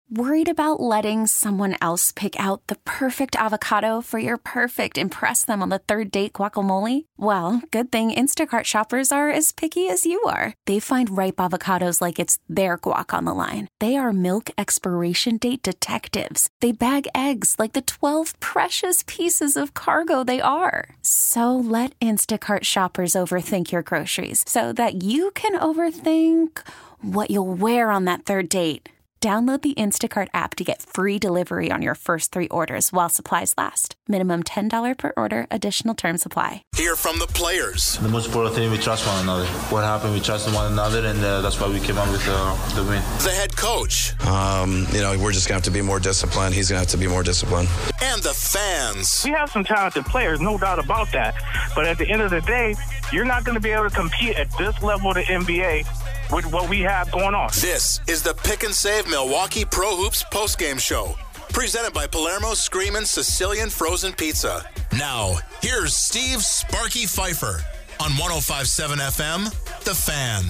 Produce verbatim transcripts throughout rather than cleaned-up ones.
Worried about letting someone else pick out the perfect avocado for your perfect impress them on the third date guacamole? Well, good thing Instacart shoppers are as picky as you are. They find ripe avocados like it's their guac on the line. They are milk expiration date detectives. They bag eggs like the twelve precious pieces of cargo they are. So let Instacart shoppers overthink your groceries so that you can overthink what you'll wear on that third date. Download the Instacart app to get free delivery on your first three orders while supplies last. Minimum ten dollars per order. Additional terms apply. Hear from the players. The most important thing, we trust one another. What happened, we trusted one another, and uh, that's why we came out with uh, the win. The head coach. Um, you know, we're just going to have to be more disciplined. He's going to have to be more disciplined. And the fans. We have some talented players, no doubt about that. But at the end of the day, you're not going to be able to compete at this level of the N B A with what we have going on. This is the Pick and Save Milwaukee Pro Hoops postgame show, presented by Palermo's Screamin' Sicilian Frozen Pizza. Now, here's Steve Sparky Pfeiffer on one oh five point seven F M, The Fan.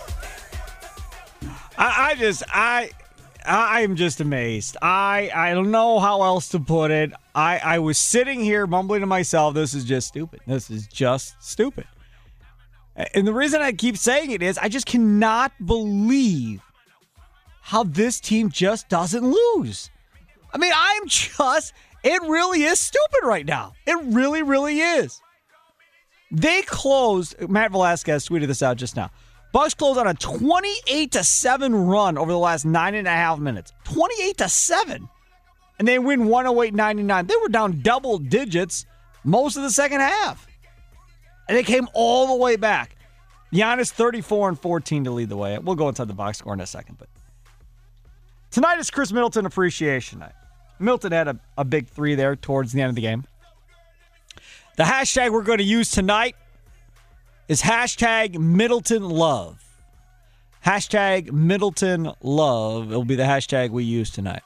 I, I just, I, I'm just amazed. I, I don't know how else to put it. I, I was sitting here mumbling to myself, this is just stupid. This is just stupid. And the reason I keep saying it is I just cannot believe how this team just doesn't lose. I mean, I'm just, it really is stupid right now. It really, really is. They closed, Matt Velasquez tweeted this out just now. Bucks closed on a twenty-eight to seven run over the last nine and a half minutes. twenty-eight to seven. And they win one oh eight ninety-nine. They were down double digits most of the second half. And they came all the way back. Giannis thirty-four and fourteen to lead the way. We'll go inside the box score in a second. But tonight is Chris Middleton Appreciation Night. Middleton had a, a big three there towards the end of the game. The hashtag we're going to use tonight is hashtag Middleton Love. Hashtag Middleton Love. It'll be the hashtag we use tonight.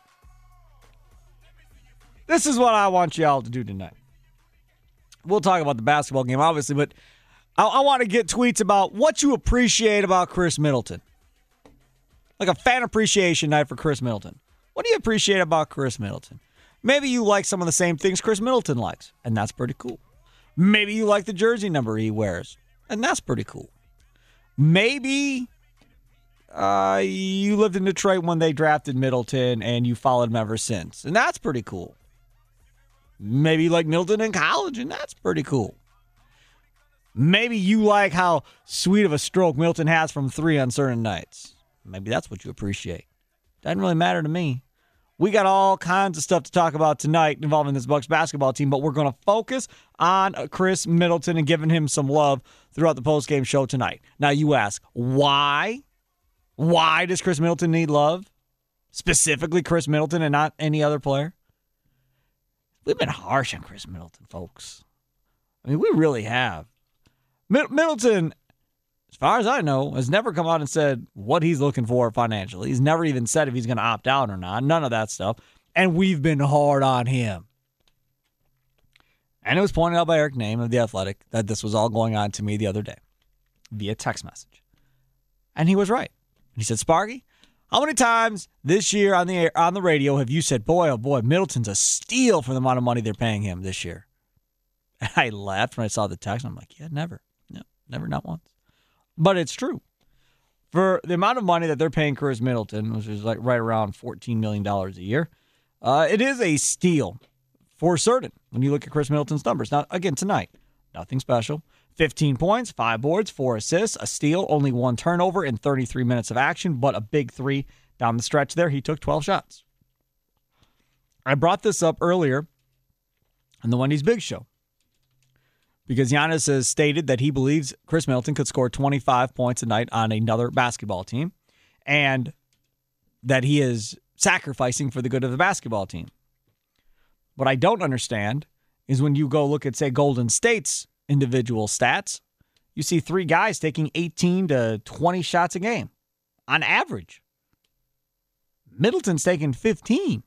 This is what I want you all to do tonight. We'll talk about the basketball game, obviously, but I, I want to get tweets about what you appreciate about Chris Middleton. Like a fan appreciation night for Chris Middleton. What do you appreciate about Chris Middleton? Maybe you like some of the same things Chris Middleton likes, and that's pretty cool. Maybe you like the jersey number he wears, and that's pretty cool. Maybe uh, you lived in Detroit when they drafted Middleton, and you followed him ever since, and that's pretty cool. Maybe you like Middleton in college, and that's pretty cool. Maybe you like how sweet of a stroke Middleton has from three on certain nights. Maybe that's what you appreciate. Doesn't really matter to me. We got all kinds of stuff to talk about tonight involving this Bucks basketball team, but we're going to focus on Chris Middleton and giving him some love throughout the postgame show tonight. Now you ask, why? Why does Chris Middleton need love? Specifically Chris Middleton and not any other player? We've been harsh on Chris Middleton, folks. I mean, we really have. Mid- Middleton, as far as I know, has never come out and said what he's looking for financially. He's never even said if he's going to opt out or not. None of that stuff. And we've been hard on him. And it was pointed out by Eric Name of The Athletic that this was all going on to me the other day via text message. And he was right. He said, Sparky, how many times this year on the air, on the radio have you said, boy, oh boy, Middleton's a steal for the amount of money they're paying him this year? And I laughed when I saw the text. I'm like, yeah, never. No, never, not once. But it's true. For the amount of money that they're paying Chris Middleton, which is like right around fourteen million dollars a year, uh, it is a steal for certain when you look at Chris Middleton's numbers. Now, again, tonight, nothing special. fifteen points, five boards, four assists, a steal, only one turnover in thirty-three minutes of action, but a big three down the stretch there. He took twelve shots. I brought this up earlier in the Wendy's Big Show because Giannis has stated that he believes Chris Middleton could score twenty-five points a night on another basketball team and that he is sacrificing for the good of the basketball team. What I don't understand is when you go look at, say, Golden State's individual stats, you see three guys taking eighteen to twenty shots a game on average. Middleton's taking fifteen.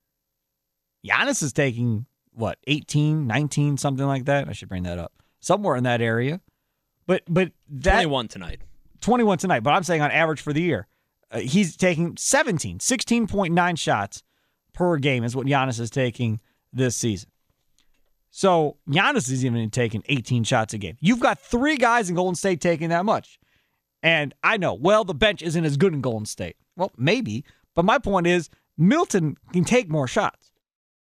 Giannis is taking, what, eighteen, nineteen, something like that? I should bring that up. Somewhere in that area. But but that twenty-one tonight. twenty-one tonight, but I'm saying on average for the year. uh, he's taking seventeen, sixteen point nine shots per game is what Giannis is taking this season. So Giannis is even taking eighteen shots a game. You've got three guys in Golden State taking that much. And I know, well, the bench isn't as good in Golden State. Well, maybe. But my point is, Middleton can take more shots.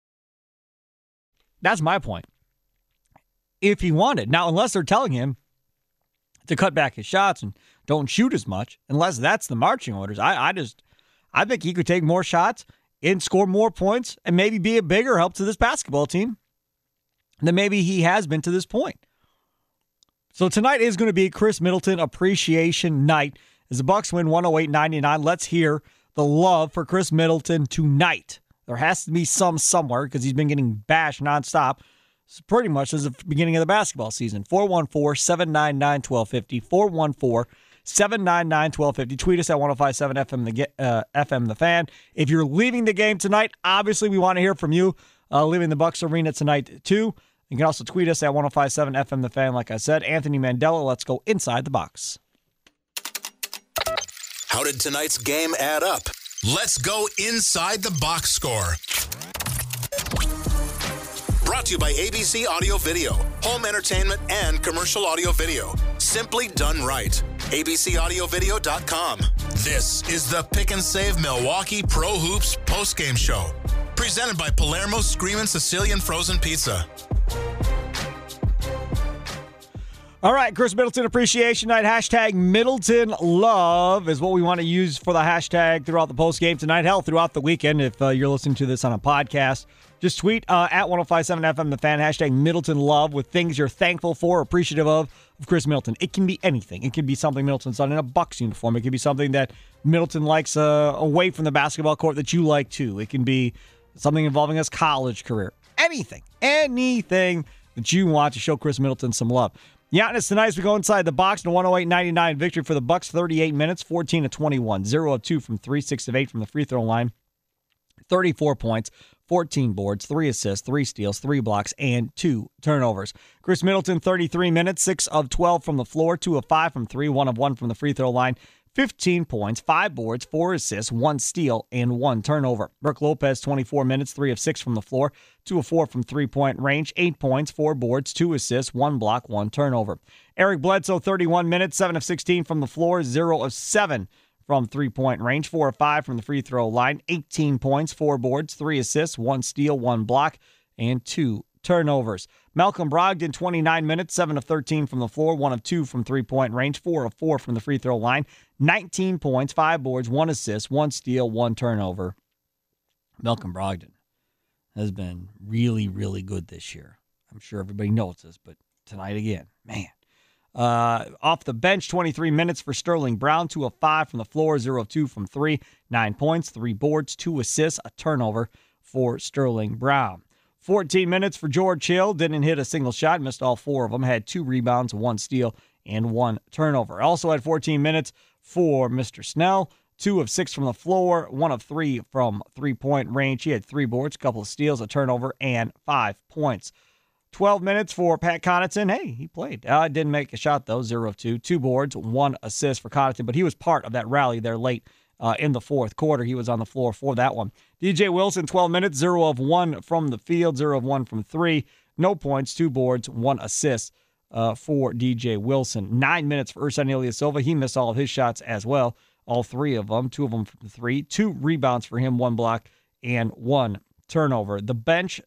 That's my point. If he wanted. Now, unless they're telling him to cut back his shots and don't shoot as much, unless that's the marching orders, I, I just, I think he could take more shots and score more points and maybe be a bigger help to this basketball team than maybe he has been to this point. So tonight is going to be Chris Middleton Appreciation Night as the Bucks win one oh eight ninety-nine. Let's hear the love for Chris Middleton tonight. There has to be some somewhere because he's been getting bashed nonstop pretty much since the beginning of the basketball season. four one four, seven nine nine, one two five zero. four one four, seven nine nine, one two five zero. Tweet us at one oh five seven F M the, uh, F M the Fan. If you're leaving the game tonight, obviously we want to hear from you. Uh, leaving the Bucks Arena tonight too. You can also tweet us at one oh five seven F M the Fan, like I said. Anthony Mandela, let's go inside the box. How did tonight's game add up? Let's go inside the box score. Brought to you by A B C Audio Video. Home entertainment and commercial audio video. Simply done right. A B C audio video dot com. This is the Pick and Save Milwaukee Pro Hoops postgame show. Presented by Palermo's Screamin' Sicilian Frozen Pizza. All right, Chris Middleton Appreciation Night. Hashtag Middleton Love is what we want to use for the hashtag throughout the postgame tonight. Hell, throughout the weekend, if uh, you're listening to this on a podcast, just tweet uh, at one oh five seven F M the Fan, hashtag Middleton Love with things you're thankful for, appreciative of, of Chris Middleton. It can be anything. It can be something Middleton's done in a Bucks uniform. It can be something that Middleton likes uh, away from the basketball court that you like too. It can be something involving his college career. Anything. Anything that you want to show Chris Middleton some love. Giannis tonight as we go inside the box in a one oh eight ninety-nine victory for the Bucks. thirty-eight minutes, fourteen of twenty-one, zero of two from three, six of eight from the free throw line. thirty-four points, fourteen boards, three assists, three steals, three blocks, and two turnovers. Chris Middleton, thirty-three minutes, six of twelve from the floor, two of five from three, one of one from the free throw line. fifteen points, five boards, four assists, one steal, and one turnover. Brook Lopez, twenty-four minutes, three of six from the floor, two of four from three-point range, eight points, four boards, two assists, one block, one turnover. Eric Bledsoe, thirty-one minutes, seven of sixteen from the floor, zero of seven from three-point range, four of five from the free throw line, eighteen points, four boards, three assists, one steal, one block, and two turnovers. Malcolm Brogdon, twenty-nine minutes, seven of thirteen from the floor, one of two from three-point range, four of four from the free throw line, nineteen points, five boards, one assist, one steal, one turnover. Malcolm Brogdon has been really, really good this year. I'm sure everybody knows this, but tonight again, man. Uh, off the bench, twenty-three minutes for Sterling Brown, two of five from the floor, zero of two from three, nine points, three boards, two assists, a turnover for Sterling Brown. fourteen minutes for George Hill, didn't hit a single shot, missed all four of them, had two rebounds, one steal, and one turnover. Also had fourteen minutes for Mister Snell, two of six from the floor, one of three from three-point range. He had three boards, a couple of steals, a turnover, and five points. twelve minutes for Pat Connaughton. Hey, he played. Uh, didn't make a shot, though, zero of two. Two boards, one assist for Connaughton, but he was part of that rally there late uh, in the fourth quarter. He was on the floor for that one. D J Wilson, twelve minutes, zero of one from the field, zero of one from three. No points, two boards, one assist uh, for D J Wilson. Nine minutes for Ersan Ilyasova. He missed all of his shots as well, all three of them, two of them from three. Two rebounds for him, one block, and one turnover. The bench,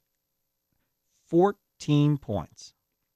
fourteen points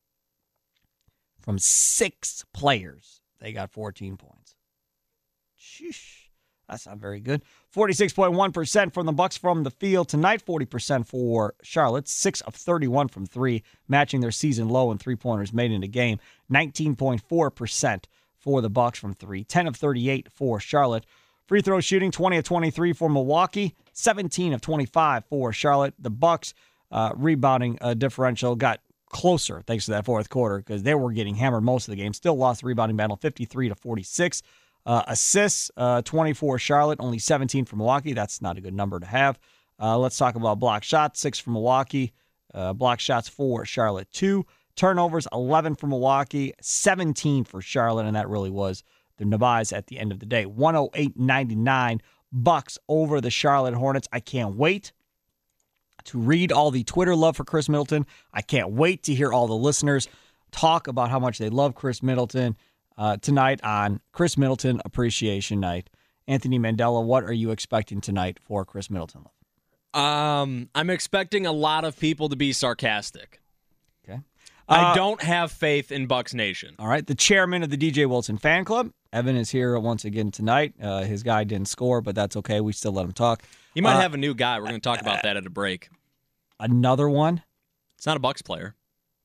from six players. They got fourteen points. Sheesh. That's not very good. forty-six point one percent from the Bucks from the field tonight. forty percent for Charlotte. six of thirty-one from three, matching their season low in three-pointers made in a game. nineteen point four percent for the Bucks from three. ten of thirty-eight for Charlotte. Free throw shooting, twenty of twenty-three for Milwaukee. seventeen of twenty-five for Charlotte. The Bucks uh, rebounding uh, differential got closer thanks to that fourth quarter because they were getting hammered most of the game. Still lost the rebounding battle, fifty-three to forty-six. Uh, assists, uh, twenty-four Charlotte, only seventeen for Milwaukee. That's not a good number to have. Uh, let's talk about block shots. Six for Milwaukee. Uh, block shots for Charlotte, two. Turnovers, eleven for Milwaukee, seventeen for Charlotte, and that really was the Nabis at the end of the day. one oh eight ninety-nine Bucks over the Charlotte Hornets. I can't wait to read all the Twitter love for Chris Middleton. I can't wait to hear all the listeners talk about how much they love Chris Middleton uh, tonight on Chris Middleton Appreciation Night. Anthony Mandela, what are you expecting tonight for Chris Middleton? Um, I'm expecting a lot of people to be sarcastic. Okay. Uh, I don't have faith in Bucks Nation. All right. The chairman of the D J Wilson fan club, Evan, is here once again tonight. Uh, his guy didn't score, but that's okay. We still let him talk. You might uh, have a new guy. We're going to talk about that at a break. Another one? It's not a Bucks player.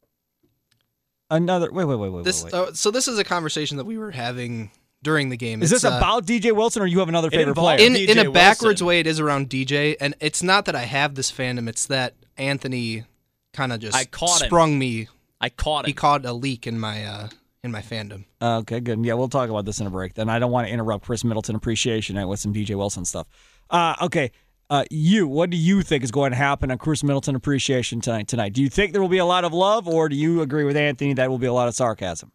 Another. Wait, wait, wait, wait, this, wait. wait. Uh, so this is a conversation that we were having during the game. Is it's, this uh, about D J Wilson, or you have another favorite player? In, D J in a Wilson. backwards way, it is around D J, and it's not that I have this fandom. It's that Anthony kind of just I caught sprung him. me. I caught He him. caught a leak in my uh, in my fandom. Uh, okay, good. Yeah, we'll talk about this in a break. Then I don't want to interrupt Chris Middleton Appreciation Night with some D J Wilson stuff. Uh, okay, uh, you. What do you think is going to happen on Chris Middleton Appreciation tonight? Tonight, do you think there will be a lot of love, or do you agree with Anthony that will be a lot of sarcasm?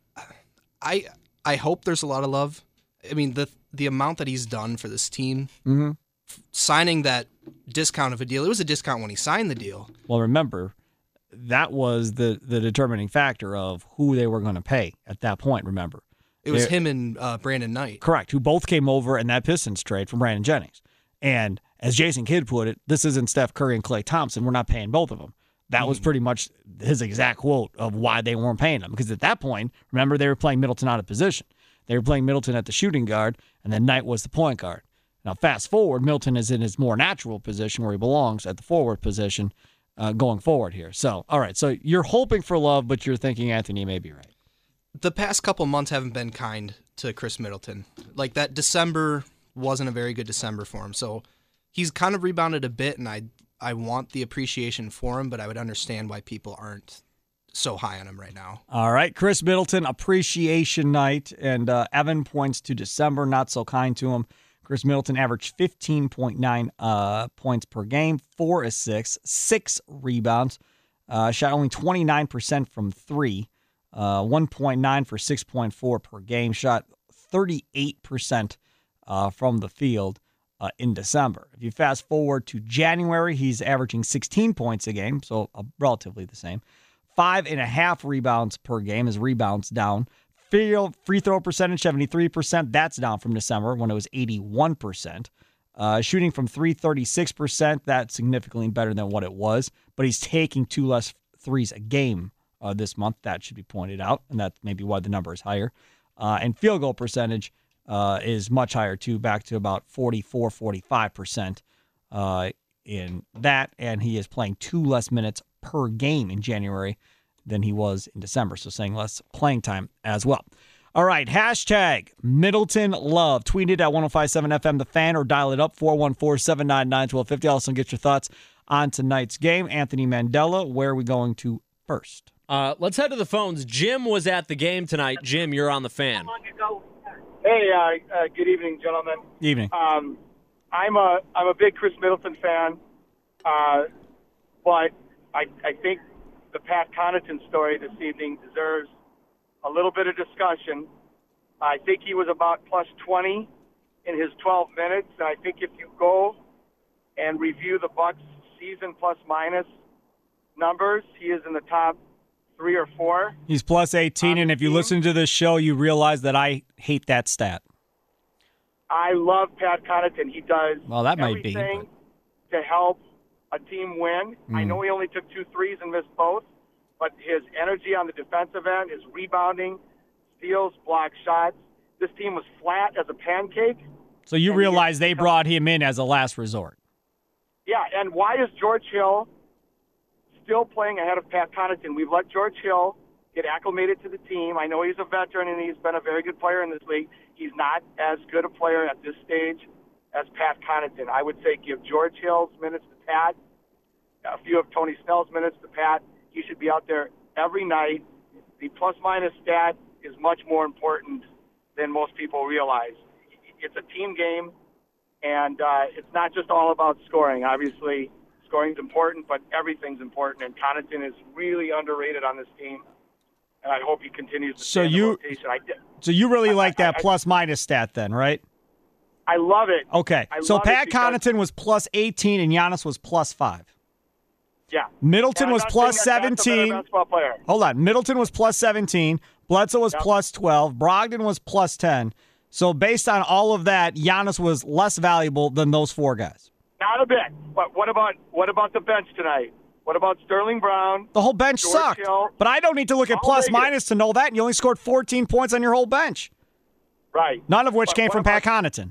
I I hope there's a lot of love. I mean, the the amount that he's done for this team, Mm-hmm. f- signing that discount of a deal. It was a discount when he signed the deal. Well, remember, that was the, the determining factor of who they were going to pay at that point, remember. It was They're- him and uh, Brandon Knight. Correct, who both came over in that Pistons trade from Brandon Jennings. And as Jason Kidd put it, this isn't Steph Curry and Klay Thompson. We're not paying both of them. That was pretty much his exact quote of why they weren't paying him. Because at that point, remember, they were playing Middleton out of position. They were playing Middleton at the shooting guard, and then Knight was the point guard. Now, fast forward, Middleton is in his more natural position where he belongs at the forward position uh, going forward here. So, all right, so you're hoping for love, but you're thinking Anthony may be right. The past couple months haven't been kind to Chris Middleton. Like that December wasn't a very good December for him. So he's kind of rebounded a bit, and I I want the appreciation for him, but I would understand why people aren't so high on him right now. All right, Chris Middleton Appreciation Night, and uh, Evan points to December, not so kind to him. Chris Middleton averaged fifteen point nine uh, points per game, four assists, six rebounds, uh, shot only twenty-nine percent from three, uh, one point nine for six point four per game, shot thirty-eight percent uh, from the field uh, in December. If you fast forward to January, he's averaging sixteen points a game, so uh, relatively the same. Five and a half rebounds per game. His rebounds down. Field free throw percentage, seventy-three percent. That's down from December when it was eighty-one percent. Uh, shooting from three, thirty-six percent. That's significantly better than what it was. But he's taking two less threes a game uh, this month. That should be pointed out. And that's maybe why the number is higher. Uh, and field goal percentage uh, is much higher, too, back to about forty-four, forty-five percent uh, in that. And he is playing two less minutes per game in January than he was in December, so saying less playing time as well. All right, hashtag Middleton Love. Tweet it at ten fifty-seven F M The Fan or dial it up, four one four, seven nine nine, one two five zero. Also get your thoughts on tonight's game. Anthony Mandela, where are we going to first? Uh, let's head to the phones. Jim was at the game tonight. Jim, you're on the Fan. Hey, uh, uh, good evening, gentlemen. Evening. Um, I'm a I'm a big Chris Middleton fan, uh, but I I think the Pat Connaughton story this evening deserves a little bit of discussion. I think he was about plus twenty in his twelve minutes. And I think if you go and review the Bucks season plus minus numbers, he is in the top three or four. He's plus eighteen, and if you listen to this show, you realize that I hate that stat. I love Pat Connaughton. He does Well, that might be, everything to help a team win. I know he only took two threes and missed both, but his energy on the defensive end, his rebounding, steals, block shots. This team was flat as a pancake. So you And realize he- they brought him in as a last resort. Yeah, and why is George Hill still playing ahead of Pat Connaughton? We've let George Hill get acclimated to the team. I know he's a veteran and he's been a very good player in this league. He's not as good a player at this stage as Pat Connaughton. I would say give George Hill's minutes to Pat, a few of Tony Snell's minutes to Pat. He should be out there every night. The plus-minus stat is much more important than most people realize. It's a team game, and uh, it's not just all about scoring. Obviously, scoring is important, but everything's important, and Connaughton is really underrated on this team. and I hope he continues to So stay in the you- rotation. I did. So you really I- like that I- I- plus minus stat then, right? I love it. Okay. I So love it Pat because- Connaughton was plus eighteen and Giannis was plus five. Yeah. Middleton And I'm was not plus saying that that's a better seventeen. basketball player. Hold on. Middleton was plus seventeen. Bledsoe was Yep. plus twelve. Brogdon was plus ten. So based on all of that, Giannis was less valuable than those four guys. Not a bit. But what about what about the bench tonight? What about Sterling Brown? The whole bench George sucked. Hill. But I don't need to look at I'll plus make it. minus to know that. You only scored fourteen points on your whole bench, Right. none of which But came what from Pat about- Connaughton.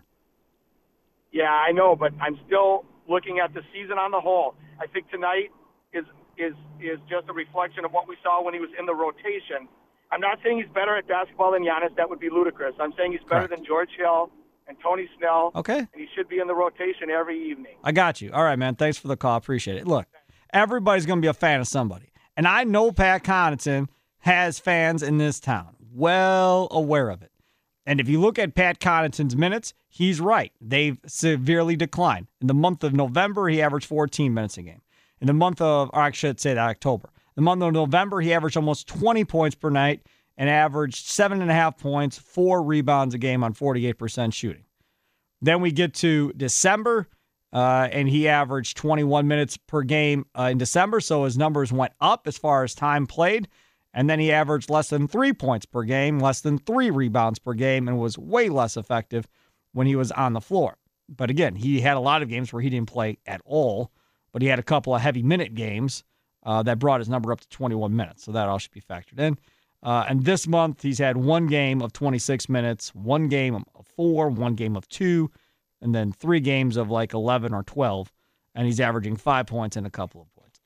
Yeah, I know, but I'm still looking at the season on the whole. I think tonight is is is just a reflection of what we saw when he was in the rotation. I'm not saying he's better at basketball than Giannis. That would be ludicrous. I'm saying he's better Correct. than George Hill and Tony Snell. Okay. And he should be in the rotation every evening. I got you. All right, man. Thanks for the call. Appreciate it. Look, everybody's going to be a fan of somebody. And I know Pat Connaughton has fans in this town. Well aware of it. And if you look at Pat Connaughton's minutes, he's right. They've severely declined. In the month of November, he averaged fourteen minutes a game. In the month of, or I should say that October. The month of November, he averaged almost twenty points per night and averaged seven and a half points, four rebounds a game on forty-eight percent shooting. Then we get to December, uh, and he averaged twenty-one minutes per game uh, in December, so his numbers went up as far as time played. And then he averaged less than three points per game, less than three rebounds per game, and was way less effective when he was on the floor. But again, he had a lot of games where he didn't play at all, but he had a couple of heavy minute games uh, that brought his number up to twenty-one minutes. So that all should be factored in. Uh, and this month, he's had one game of twenty-six minutes, one game of four, one game of two, and then three games of like eleven or twelve. And he's averaging five points and a couple of points.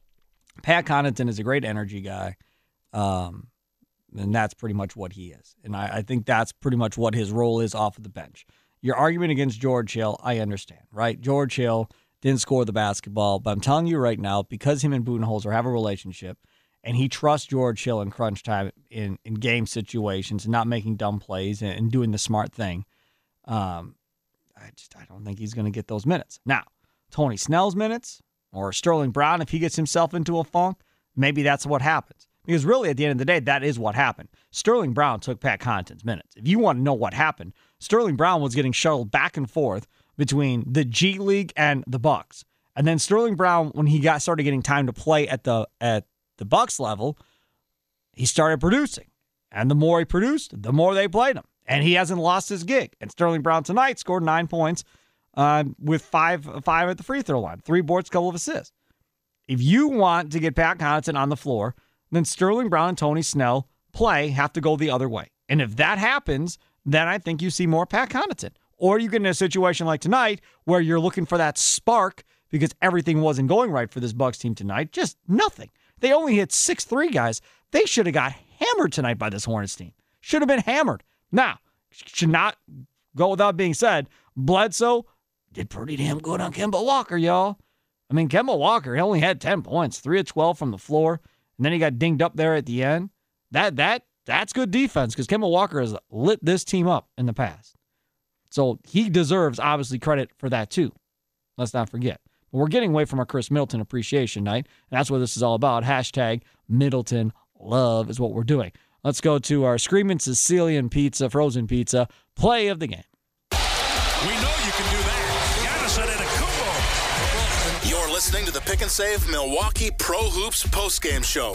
Pat Connaughton is a great energy guy. Um, and that's pretty much what he is. And I, I think that's pretty much what his role is off of the bench. Your argument against George Hill, I understand, right? George Hill didn't score the basketball, but I'm telling you right now, because him and Budenholzer have a relationship, and he trusts George Hill in crunch time in, in game situations and not making dumb plays and, and doing the smart thing, um, I just I don't think he's going to get those minutes. Now, Tony Snell's minutes or Sterling Brown, if he gets himself into a funk, maybe that's what happens. Because really, at the end of the day, that is what happened. Sterling Brown took Pat Connaughton's minutes. If you want to know what happened, Sterling Brown was getting shuttled back and forth between the G League and the Bucks. And then Sterling Brown, when he got started getting time to play at the at the Bucks level, he started producing. And the more he produced, the more they played him. And he hasn't lost his gig. And Sterling Brown tonight scored nine points uh, with five five at the free throw line, three boards, couple of assists. If you want to get Pat Connaughton on the floor, then Sterling Brown and Tony Snell play have to go the other way. And if that happens, then I think you see more Pat Connaughton. Or you get in a situation like tonight where you're looking for that spark because everything wasn't going right for this Bucks team tonight. Just nothing. They only hit six three, guys. They should have got hammered tonight by this Hornets team. Should have been hammered. Now, should not go without being said, Bledsoe did pretty damn good on Kemba Walker, y'all. I mean, Kemba Walker, he only had ten points, three of twelve from the floor. And then he got dinged up there at the end. That that that's good defense because Kemba Walker has lit this team up in the past. So he deserves, obviously, credit for that, too. Let's not forget. But we're getting away from our Chris Middleton appreciation night, and that's what this is all about. Hashtag Middleton Love is what we're doing. Let's go to our Screaming Sicilian Pizza, frozen pizza, play of the game. We know you can do that. Giannis Antetokounmpo. You're listening to the Pick and Save Milwaukee Pro Hoops postgame show.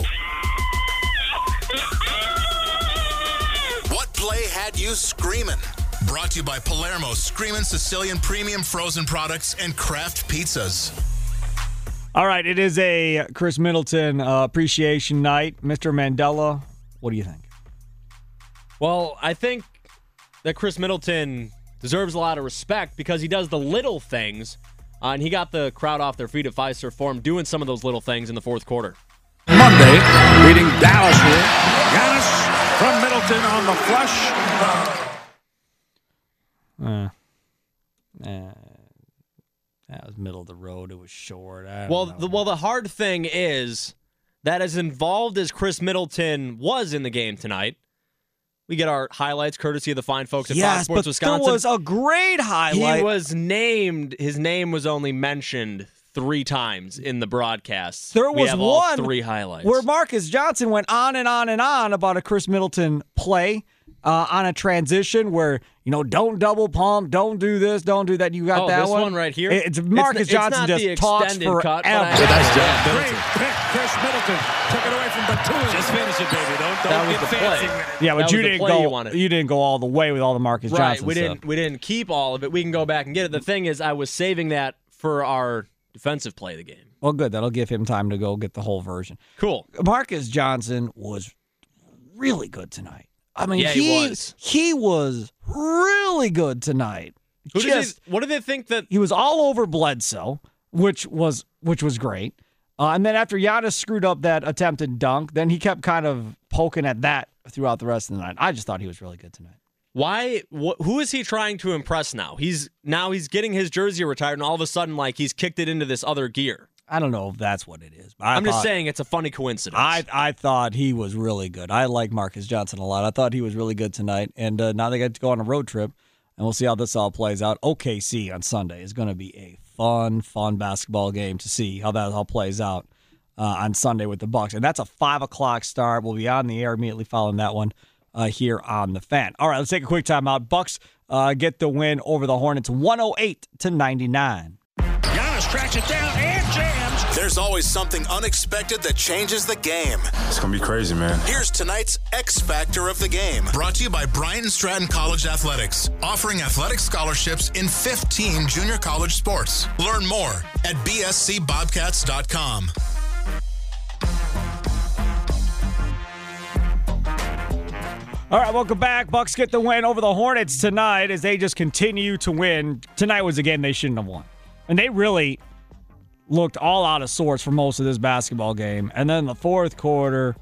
What play had you screaming? Brought to you by Palermo Screamin' Sicilian Premium Frozen Products and Kraft Pizzas. All right, it is a Chris Middleton uh, appreciation night. Mister Mandela, what do you think? Well, I think that Chris Middleton deserves a lot of respect because he does the little things, uh, and he got the crowd off their feet at Fiserv Forum doing some of those little things in the fourth quarter. Monday, beating Dallas here. Giannis from Middleton on the flush. Uh, uh, that was middle of the road. It was short. I don't Well, know. the, well, the hard thing is that as involved as Chris Middleton was in the game tonight, we get our highlights courtesy of the fine folks at yes, Fox Sports but Wisconsin. Still was a great highlight. He was named. His name was only mentioned three times in the broadcasts. There we was have all one three highlights where Marcus Johnson went on and on and on about a Chris Middleton play uh, on a transition where, you know, don't double pump, don't do this, don't do that. You got oh, that this one? one right here? It's Marcus it's, Johnson it's just talks forever. Cut, nice job. Great pick, Chris Middleton. Took it away from Batum. Just finish it, baby. Don't, don't that was get the fancy play. with it. Yeah, but that you was the didn't play go. You, wanted. you didn't go all the way with all the Marcus right, Johnson we stuff. didn't. We didn't keep all of it. We can go back and get it. The thing is, I was saving that for our defensive play of the game. Well, good. That'll give him time to go get the whole version. Cool. Marcus Johnson was really good tonight. I mean, yeah, he, he was. He was really good tonight. Who Just, did they, what do they think that he was all over Bledsoe, which was which was great. Uh, and then after Giannis screwed up that attempted dunk, then he kept kind of poking at that throughout the rest of the night. I just thought he was really good tonight. Why? Wh- who is he trying to impress now? He's now he's getting his jersey retired, and all of a sudden, like he's kicked it into this other gear. I don't know if that's what it is. But I I'm thought, just saying it's a funny coincidence. I I thought he was really good. I like Marcus Johnson a lot. I thought he was really good tonight. And uh, now they get to go on a road trip, and we'll see how this all plays out. O K C on Sunday is going to be a fun, fun basketball game to see how that all plays out uh, on Sunday with the Bucks. And that's a five o'clock start. We'll be on the air immediately following that one uh, here on The Fan. All right, let's take a quick timeout. Bucks uh, get the win over the Hornets, one oh eight to ninety-nine. Giannis tracks it down and jams. There's always something unexpected that changes the game. It's going to be crazy, man. Here's tonight's X Factor of the game. Brought to you by Bryant Stratton College Athletics, offering athletic scholarships in fifteen junior college sports. Learn more at b s c bobcats dot com. All right, welcome back. Bucks get the win over the Hornets tonight as they just continue to win. Tonight was a game they shouldn't have won. And they really looked all out of sorts for most of this basketball game. And then the fourth quarter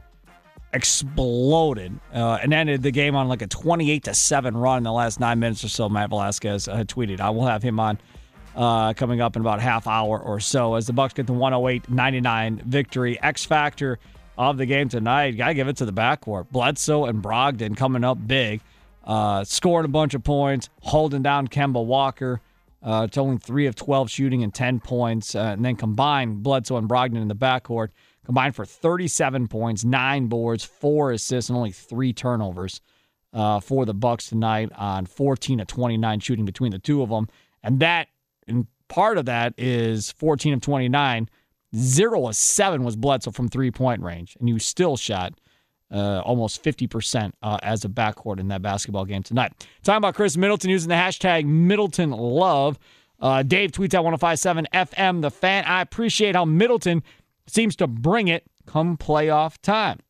exploded uh, and ended the game on like a twenty-eight to seven run in the last nine minutes or so. Matt Velasquez had tweeted. I will have him on uh, coming up in about a half hour or so as the Bucks get the one oh eight ninety-nine victory. X factor of the game tonight, got to give it to the backcourt. Bledsoe and Brogdon coming up big, uh, scoring a bunch of points, holding down Kemba Walker, uh, totaling three of twelve shooting and ten points, uh, and then combined Bledsoe and Brogdon in the backcourt, combined for thirty-seven points, nine boards, four assists, and only three turnovers uh, for the Bucks tonight on fourteen of twenty-nine shooting between the two of them. And that, and part of that is fourteen of twenty-nine. Zero of seven was Bledsoe from three-point range, and you still shot uh, almost fifty percent uh, as a backcourt in that basketball game tonight. Talking about Chris Middleton using the hashtag Middleton Love. Uh, Dave tweets at one oh five point seven F M, The Fan. I appreciate how Middleton seems to bring it come playoff time.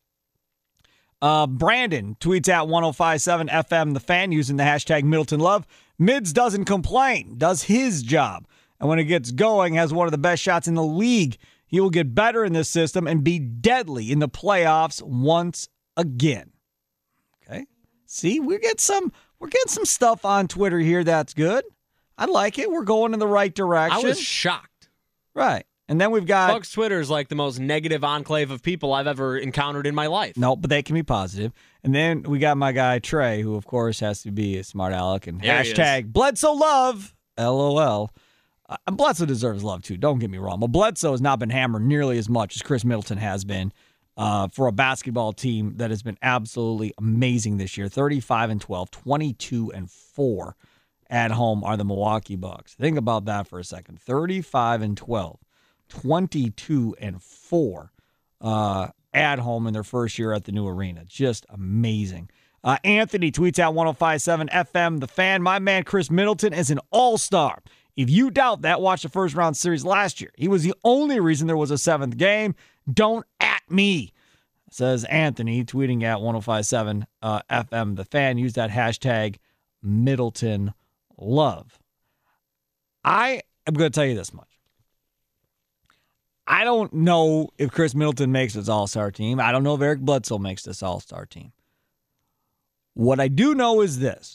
Uh, Brandon tweets at one oh five point seven F M, The Fan, using the hashtag Middleton Love. Mids doesn't complain, does his job. And when it gets going, has one of the best shots in the league. He will get better in this system and be deadly in the playoffs once again. Okay. See, we get some we're getting some stuff on Twitter here that's good. I like it. We're going in the right direction. I was shocked. Right. And then we've got Bucks Twitter is like the most negative enclave of people I've ever encountered in my life. No, but they can be positive. And then we got my guy Trey, who of course has to be a smart aleck and There hashtag Bledsoe Love. L O L. Uh, Bledsoe deserves love, too. Don't get me wrong. But Bledsoe has not been hammered nearly as much as Chris Middleton has been uh, for a basketball team that has been absolutely amazing this year. thirty-five and twelve, twenty-two and four at home are the Milwaukee Bucks. Think about that for a second. thirty-five and twelve, twenty-two and four uh, at home in their first year at the new arena. Just amazing. Uh, Anthony tweets out one oh five point seven F M, The Fan. My man Chris Middleton is an all-star. If you doubt that, watch the first round series last year. He was the only reason there was a seventh game. Don't at me, says Anthony, tweeting at one oh five point seven uh, F M, The Fan. Use that hashtag Middleton Love. I am going to tell you this much. I don't know if Chris Middleton makes this all-star team. I don't know if Eric Bledsoe makes this all-star team. What I do know is this.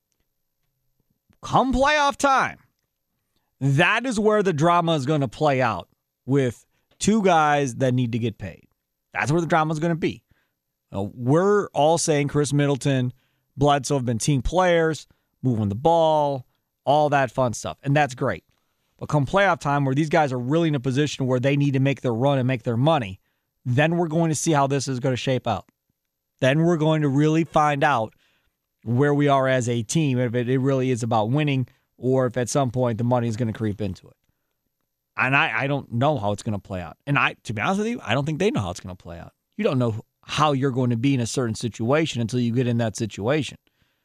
Come playoff time, that is where the drama is going to play out with two guys that need to get paid. That's where the drama is going to be. Uh, we're all saying Chris Middleton, Bledsoe have been team players, moving the ball, all that fun stuff, and that's great. But come playoff time where these guys are really in a position where they need to make their run and make their money, then we're going to see how this is going to shape out. Then we're going to really find out where we are as a team, if it, it really is about winning or if at some point the money is going to creep into it. And I, I don't know how it's going to play out. And I, to be honest with you, I don't think they know how it's going to play out. You don't know how you're going to be in a certain situation until you get in that situation.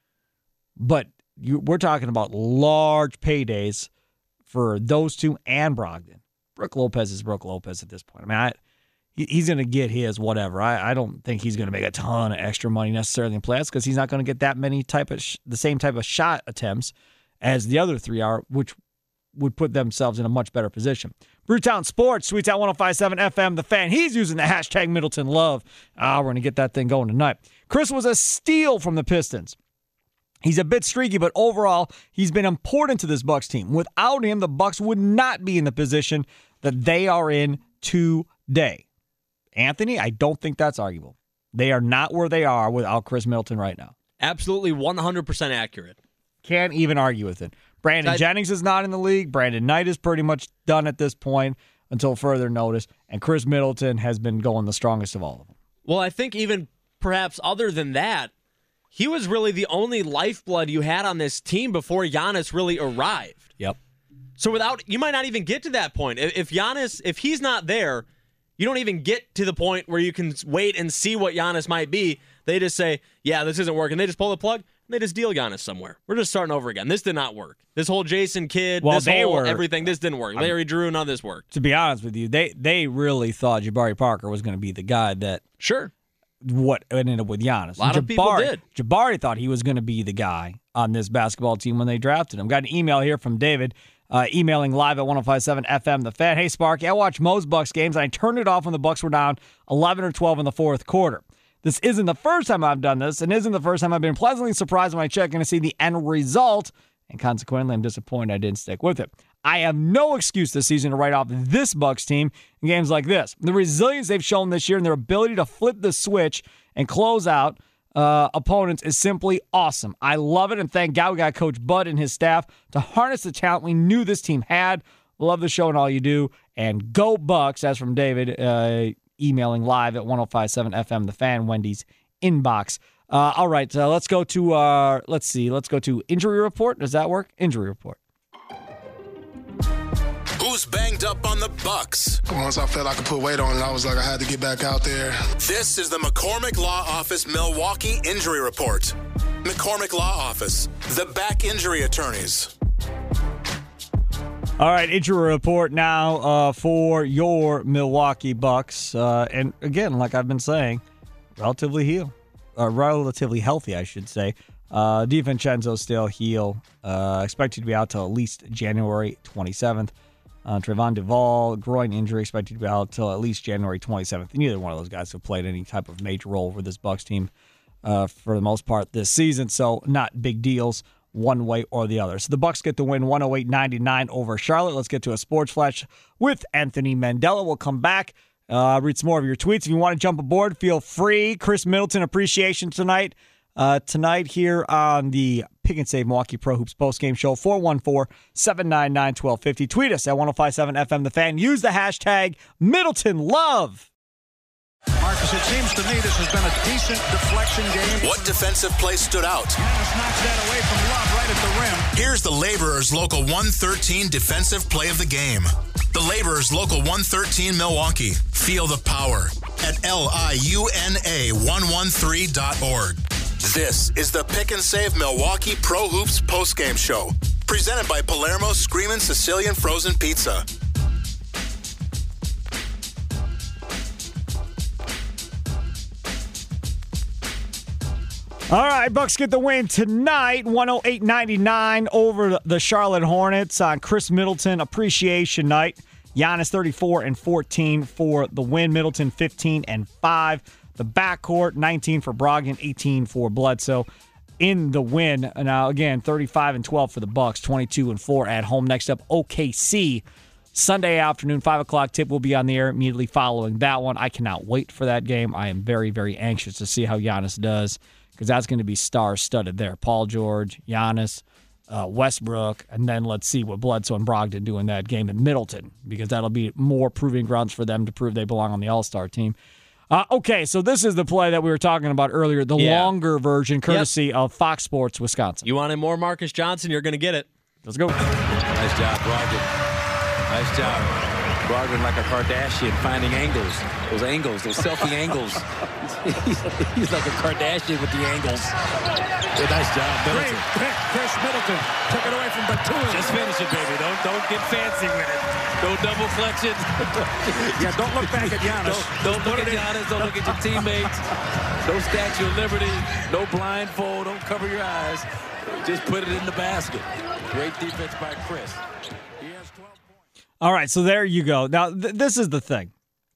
But you, we're talking about large paydays for those two and Brogdon. Brook Lopez is Brook Lopez at this point. I mean, I, he, he's going to get his whatever. I, I don't think he's going to make a ton of extra money necessarily in playoffs because he's not going to get that many type of sh- the same type of shot attempts as the other three are, which would put themselves in a much better position. Brewtown Sports, Sweets at one oh five point seven F M, The Fan. He's using the hashtag Middleton Love. Ah, we're going to get that thing going tonight. Chris was a steal from the Pistons. He's a bit streaky, but overall, he's been important to this Bucks team. Without him, the Bucks would not be in the position that they are in today. Anthony, I don't think that's arguable. They are not where they are without Chris Middleton right now. Absolutely one hundred percent accurate. Can't even argue with it. Brandon I, Jennings is not in the league. Brandon Knight is pretty much done at this point until further notice. And Chris Middleton has been going the strongest of all of them. Well, I think even perhaps other than that, he was really the only lifeblood you had on this team before Giannis really arrived. Yep. So without, you might not even get to that point. If Giannis, if he's not there, you don't even get to the point where you can wait and see what Giannis might be. They just say, yeah, this isn't working. They just pull the plug. They just deal Giannis somewhere. We're just starting over again. This did not work. This whole Jason Kidd, well, this they whole were, everything, this didn't work. Larry Drew, none of this worked. To be honest with you, they they really thought Jabari Parker was going to be the guy that sure what ended up with Giannis. A lot Jabari, of people did. Jabari thought he was going to be the guy on this basketball team when they drafted him. Got an email here from David, uh, emailing live at one oh five point seven F M, The Fan. Hey, Sparky, I watched most Bucks games, and I turned it off when the Bucks were down eleven or twelve in the fourth quarter. This isn't the first time I've done this, and isn't the first time I've been pleasantly surprised when I check in to see the end result, and consequently, I'm disappointed I didn't stick with it. I have no excuse this season to write off this Bucks team in games like this. The resilience they've shown this year and their ability to flip the switch and close out uh, opponents is simply awesome. I love it, and thank God we got Coach Bud and his staff to harness the talent we knew this team had. Love the show and all you do, and go Bucks, as from David, uh, emailing live at one oh five point seven F M, The Fan, Wendy's inbox. Uh, all right, uh, let's go to, uh, let's see, let's go to injury report. Does that work? Injury report. Who's banged up on the Bucks? Once I felt I could put weight on it, I was like, I had to get back out there. This is the McCormick Law Office Milwaukee Injury Report. McCormick Law Office, the back injury attorneys. All right, injury report now uh, for your Milwaukee Bucks. Uh, and again, like I've been saying, relatively heal, uh, relatively healthy, I should say. Uh, DiVincenzo still heel, uh, expected to be out till at least January twenty-seventh. Uh, Trevon Duvall, groin injury, expected to be out till at least January twenty-seventh. Neither one of those guys have played any type of major role for this Bucks team uh, for the most part this season, so not big deals one way or the other. So the Bucks get the win one oh eight ninety-nine over Charlotte. Let's get to a sports flash with Anthony Mandela. We'll come back, uh, read some more of your tweets. If you want to jump aboard, feel free. Chris Middleton appreciation tonight. Uh, tonight here on the Pick and Save Milwaukee Pro Hoops postgame show, four one four, seven nine nine, one two five zero. Tweet us at one oh five point seven F M The Fan. Use the hashtag Middleton Love. Marcus, it seems to me this has been a decent deflection game. What defensive play stood out? Giannis knocks that away from Love right at the rim. Here's the Laborers Local one thirteen defensive play of the game. The Laborers Local one thirteen Milwaukee. Feel the power at L I U N A one one three dot org. This is the Pick and Save Milwaukee Pro Hoops postgame show, presented by Palermo's Screamin' Sicilian Frozen Pizza. All right, Bucks get the win tonight, one oh eight ninety-nine over the Charlotte Hornets on Chris Middleton Appreciation Night. Giannis thirty-four and fourteen for the win. Middleton fifteen and five. The backcourt, nineteen for Brogdon, eighteen for Bledsoe in the win. Now, again, thirty-five and twelve for the Bucks, twenty-two and four at home. Next up, O K C. Sunday afternoon, five o'clock tip will be on the air immediately following that one. I cannot wait for that game. I am very, very anxious to see how Giannis does, because that's going to be star-studded there. Paul George, Giannis, uh, Westbrook, and then let's see what Bledsoe and Brogdon do in that game in Middleton, because that'll be more proving grounds for them to prove they belong on the All-Star team. Uh, okay, so this is the play that we were talking about earlier, the Yeah. longer version, courtesy yep. of Fox Sports Wisconsin. You wanted more Marcus Johnson, you're going to get it. Let's go. Nice job, Brogdon. Nice job. Brogdon like a Kardashian finding angles. Those angles, those selfie angles. He's, he's like a Kardashian with the angles. Yeah, nice job, Middleton. Great pick, Chris Middleton. Took it away from Batum. Just finish it, baby. Don't don't get fancy with it. No double collection. Yeah, don't look back at Giannis. Don't, don't look at Giannis. Don't look at your teammates. No Statue of Liberty. No blindfold. Don't cover your eyes. Just put it in the basket. Great defense by Chris. He has twelve points. All right, so there you go. Now, th- this is the thing.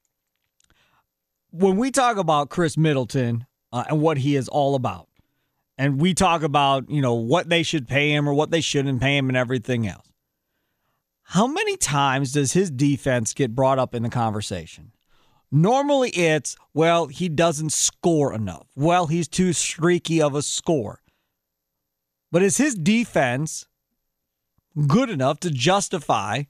When we talk about Chris Middleton uh, and what he is all about, and we talk about, you know, what they should pay him or what they shouldn't pay him and everything else, how many times does his defense get brought up in the conversation? Normally it's, well, he doesn't score enough. Well, he's too streaky of a scorer. But is his defense good enough to justify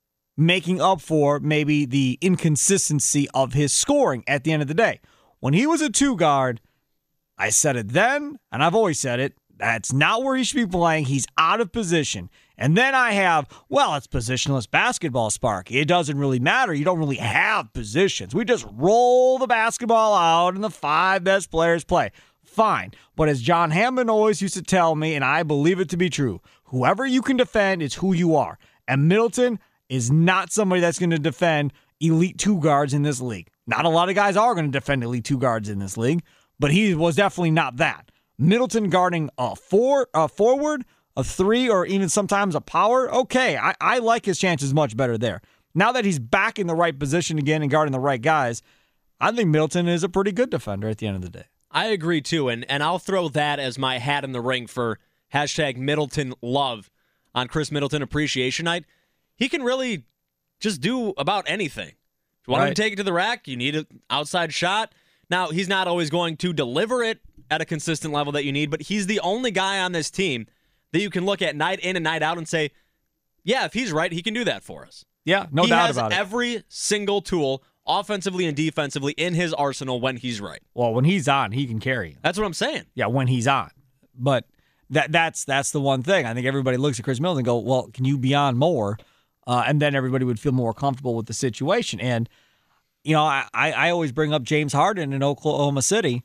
making up for maybe the inconsistency of his scoring at the end of the day? When he was a two-guard, I said it then, and I've always said it, that's not where he should be playing. He's out of position. And then I have, well, it's positionless basketball, Spark. It doesn't really matter. You don't really have positions. We just roll the basketball out and the five best players play. Fine. But as John Hammond always used to tell me, and I believe it to be true, whoever you can defend is who you are. And Middleton is not somebody that's going to defend elite two guards in this league. Not a lot of guys are going to defend elite two guards in this league, but he was definitely not that. Middleton guarding a four, a forward, a three, or even sometimes a power, okay, I, I like his chances much better there. Now that he's back in the right position again and guarding the right guys, I think Middleton is a pretty good defender at the end of the day. I agree, too, and, and I'll throw that as my hat in the ring for hashtag Middleton love on Chris Middleton Appreciation Night. He can really just do about anything. If you want Right. him to take it to the rack, you need an outside shot. Now, he's not always going to deliver it at a consistent level that you need, but he's the only guy on this team that you can look at night in and night out and say, yeah, if he's right, he can do that for us. Yeah, no he doubt has about it. every single tool, offensively and defensively, in his arsenal when he's right. Well, when he's on, he can carry. That's what I'm saying. Yeah, when he's on. But that that's that's the one thing. I think everybody looks at Chris Middleton and go, well, can you be on more? Uh, and then everybody would feel more comfortable with the situation. And, you know, I, I always bring up James Harden in Oklahoma City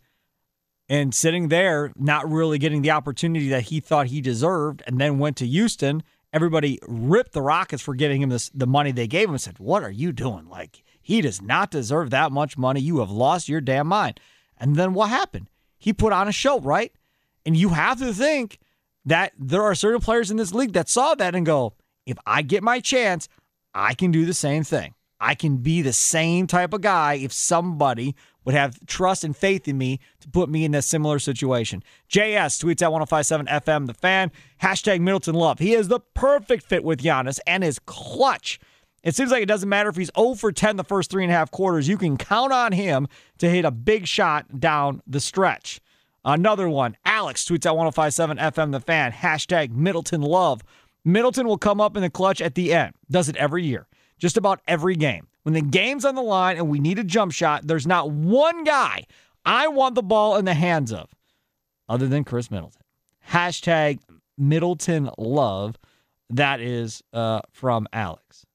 and sitting there, not really getting the opportunity that he thought he deserved, and then went to Houston. Everybody ripped the Rockets for getting him this, the money they gave him and said, what are you doing? Like, he does not deserve that much money. You have lost your damn mind. And then what happened? He put on a show, right? And you have to think that there are certain players in this league that saw that and go, if I get my chance, I can do the same thing. I can be the same type of guy if somebody would have trust and faith in me to put me in a similar situation. J S tweets at ten fifty-seven F M, the fan. Hashtag Middleton love. He is the perfect fit with Giannis and is clutch. It seems like it doesn't matter if he's zero for ten the first three and a half quarters. You can count on him to hit a big shot down the stretch. Another one. Alex tweets at ten fifty-seven F M, the fan. Hashtag Middleton love. Middleton will come up in the clutch at the end. Does it every year. Just about every game. When the game's on the line and we need a jump shot, there's not one guy I want the ball in the hands of other than Chris Middleton. Hashtag Middleton love. That is uh, from Alex.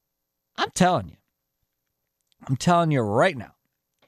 I'm telling you. I'm telling you right now.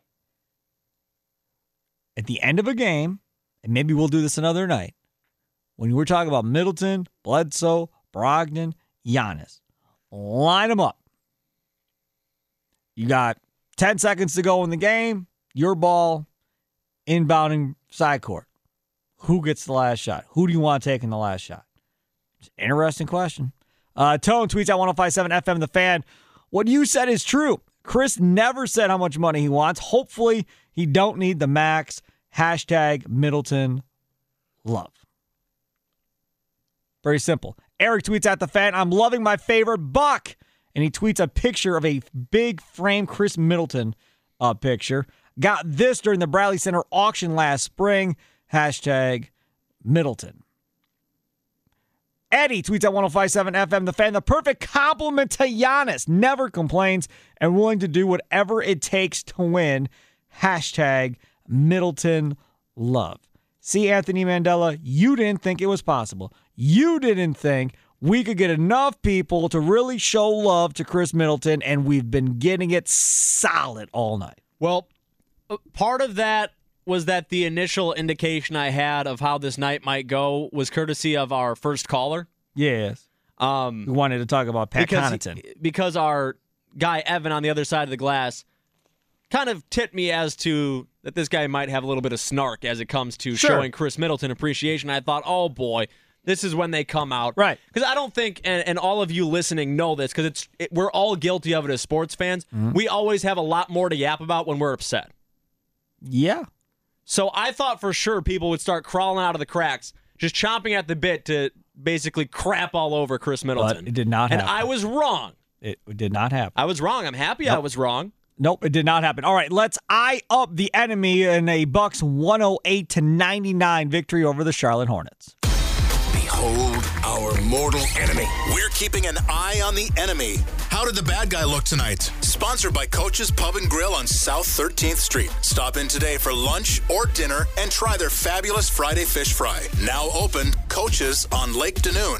At the end of a game, and maybe we'll do this another night, when we're talking about Middleton, Bledsoe, Brogdon, Giannis, line them up. You got ten seconds to go in the game. Your ball, inbounding side court. Who gets the last shot? Who do you want to take in the last shot? It's an interesting question. Uh, Tone tweets at ten fifty-seven F M, the fan. What you said is true. Chris never said how much money he wants. Hopefully, he don't need the max. Hashtag Middleton love. Very simple. Eric tweets at the fan. I'm loving my favorite buck. And he tweets a picture of a big frame Chris Middleton uh, picture. Got this during the Bradley Center auction last spring. Hashtag Middleton. Eddie tweets at one oh five point seven F M, The Fan, the perfect compliment to Giannis. Never complains and willing to do whatever it takes to win. Hashtag Middleton love. See, Anthony Mandela, you didn't think it was possible. You didn't think we could get enough people to really show love to Chris Middleton, and we've been getting it solid all night. Well, part of that was that the initial indication I had of how this night might go was courtesy of our first caller. Yes. Um, we wanted to talk about Pat because, Connaughton. Because our guy, Evan, on the other side of the glass kind of tipped me as to that this guy might have a little bit of snark as it comes to Sure. showing Chris Middleton appreciation. I thought, oh, boy, this is when they come out. Right. Because I don't think, and, and all of you listening know this, because it's it, we're all guilty of it as sports fans. Mm-hmm. We always have a lot more to yap about when we're upset. Yeah. So I thought for sure people would start crawling out of the cracks, just chomping at the bit to basically crap all over Chris Middleton. But it did not and happen. I was wrong. It did not happen. I was wrong. I'm happy Nope. I was wrong. Nope, it did not happen. All right, let's eye up the enemy in a Bucks one oh eight to ninety-nine victory over the Charlotte Hornets. Behold our mortal enemy. We're keeping an eye on the enemy. How did the bad guy look tonight? Sponsored by Coach's Pub and Grill on South thirteenth Street. Stop in today for lunch or dinner and try their fabulous Friday fish fry. Now open, Coach's on Lake Danoon.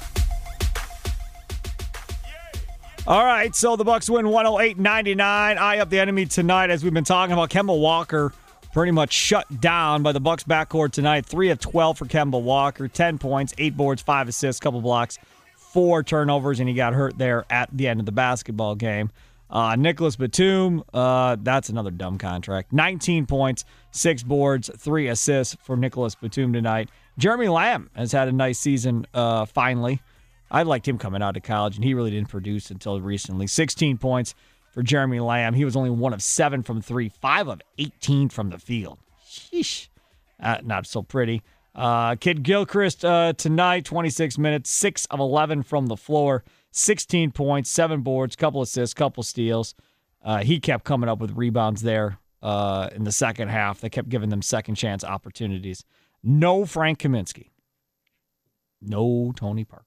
All right, so the Bucks win one oh eight ninety-nine. Eye up the enemy tonight, as we've been talking about. Kemba Walker pretty much shut down by the Bucks backcourt tonight. three of twelve for Kemba Walker, ten points, eight boards, five assists, couple blocks, four turnovers, and he got hurt there at the end of the basketball game. Uh, Nicholas Batum, uh, that's another dumb contract. nineteen points, six boards, three assists for Nicholas Batum tonight. Jeremy Lamb has had a nice season uh, finally. I liked him coming out of college, and he really didn't produce until recently. sixteen points for Jeremy Lamb. He was only one of seven from three, five of eighteen from the field. Sheesh. Uh, not so pretty. Uh, Kid Gilchrist uh, tonight, twenty-six minutes, six of eleven from the floor, sixteen points, seven boards, couple assists, couple steals. Uh, he kept coming up with rebounds there uh, in the second half. They kept giving them second chance opportunities. No Frank Kaminsky. No Tony Parker.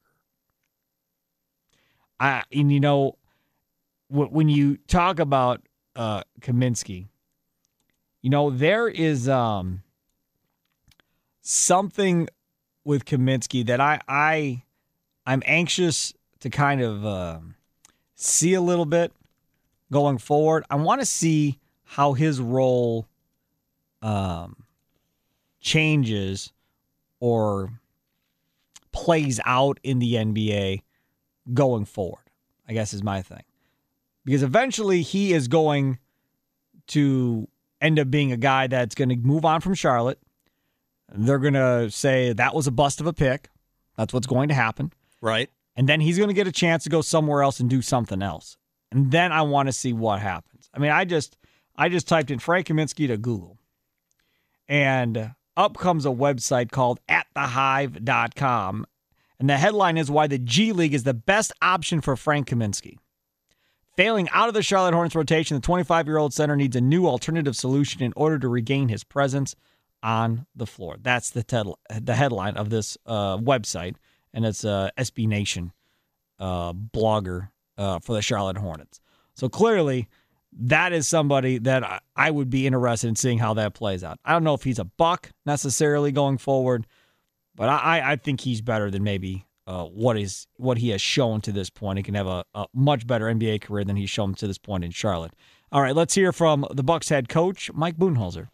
I, and you know, when you talk about uh, Kaminsky, you know, there is um, something with Kaminsky that I, I, I'm anxious to kind of uh, see a little bit going forward. I want to see how his role um, changes or plays out in the N B A going forward, I guess is my thing. Because eventually he is going to end up being a guy that's going to move on from Charlotte. They're going to say that was a bust of a pick. That's what's going to happen. Right. And then he's going to get a chance to go somewhere else and do something else. And then I want to see what happens. I mean, I just I just typed in Frank Kaminsky to Google. And up comes a website called at the hive dot com. And the headline is why the G League is the best option for Frank Kaminsky. Failing out of the Charlotte Hornets rotation, the twenty-five-year-old center needs a new alternative solution in order to regain his presence on the floor. That's the ted- the headline of this uh, website, and it's a S B Nation uh, blogger uh, for the Charlotte Hornets. So clearly, that is somebody that I would be interested in seeing how that plays out. I don't know if he's a buck necessarily going forward, but I, I think he's better than maybe uh, what is what he has shown to this point. He can have a, a much better N B A career than he's shown to this point in Charlotte. All right, let's hear from the Bucks head coach, Mike Budenholzer.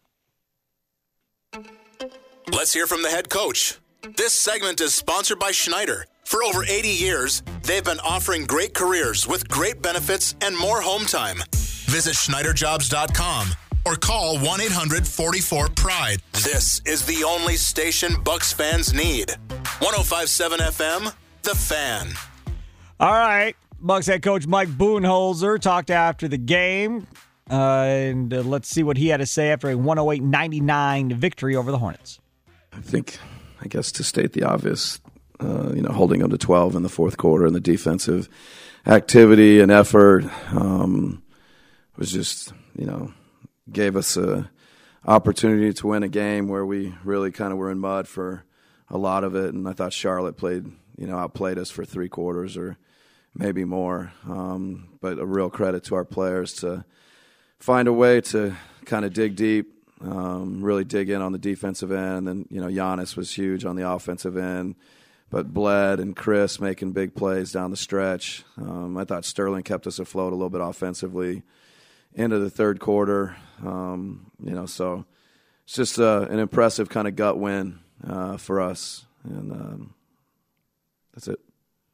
Let's hear from the head coach. This segment is sponsored by Schneider. For over eighty years, they've been offering great careers with great benefits and more home time. Visit Schneider Jobs dot com or call one eight hundred forty-four pride. This is the only station Bucks fans need. one oh five point seven F M, The Fan. All right, Bucks head coach Mike Budenholzer talked after the game. Uh, and uh, let's see what he had to say after a one oh eight ninety-nine victory over the Hornets. I think, I guess to state the obvious, uh, you know, holding them to twelve in the fourth quarter and the defensive activity and effort um, was just, you know, gave us a opportunity to win a game where we really kind of were in mud for a lot of it. And I thought Charlotte played you know, outplayed us for three quarters or maybe more. Um, but a real credit to our players to find a way to kind of dig deep, um, really dig in on the defensive end. And then, you know, Giannis was huge on the offensive end. But Bled and Chris making big plays down the stretch. Um, I thought Sterling kept us afloat a little bit offensively into the third quarter. Um, you know, so it's just uh, an impressive kind of gut win uh, for us. And um, that's it.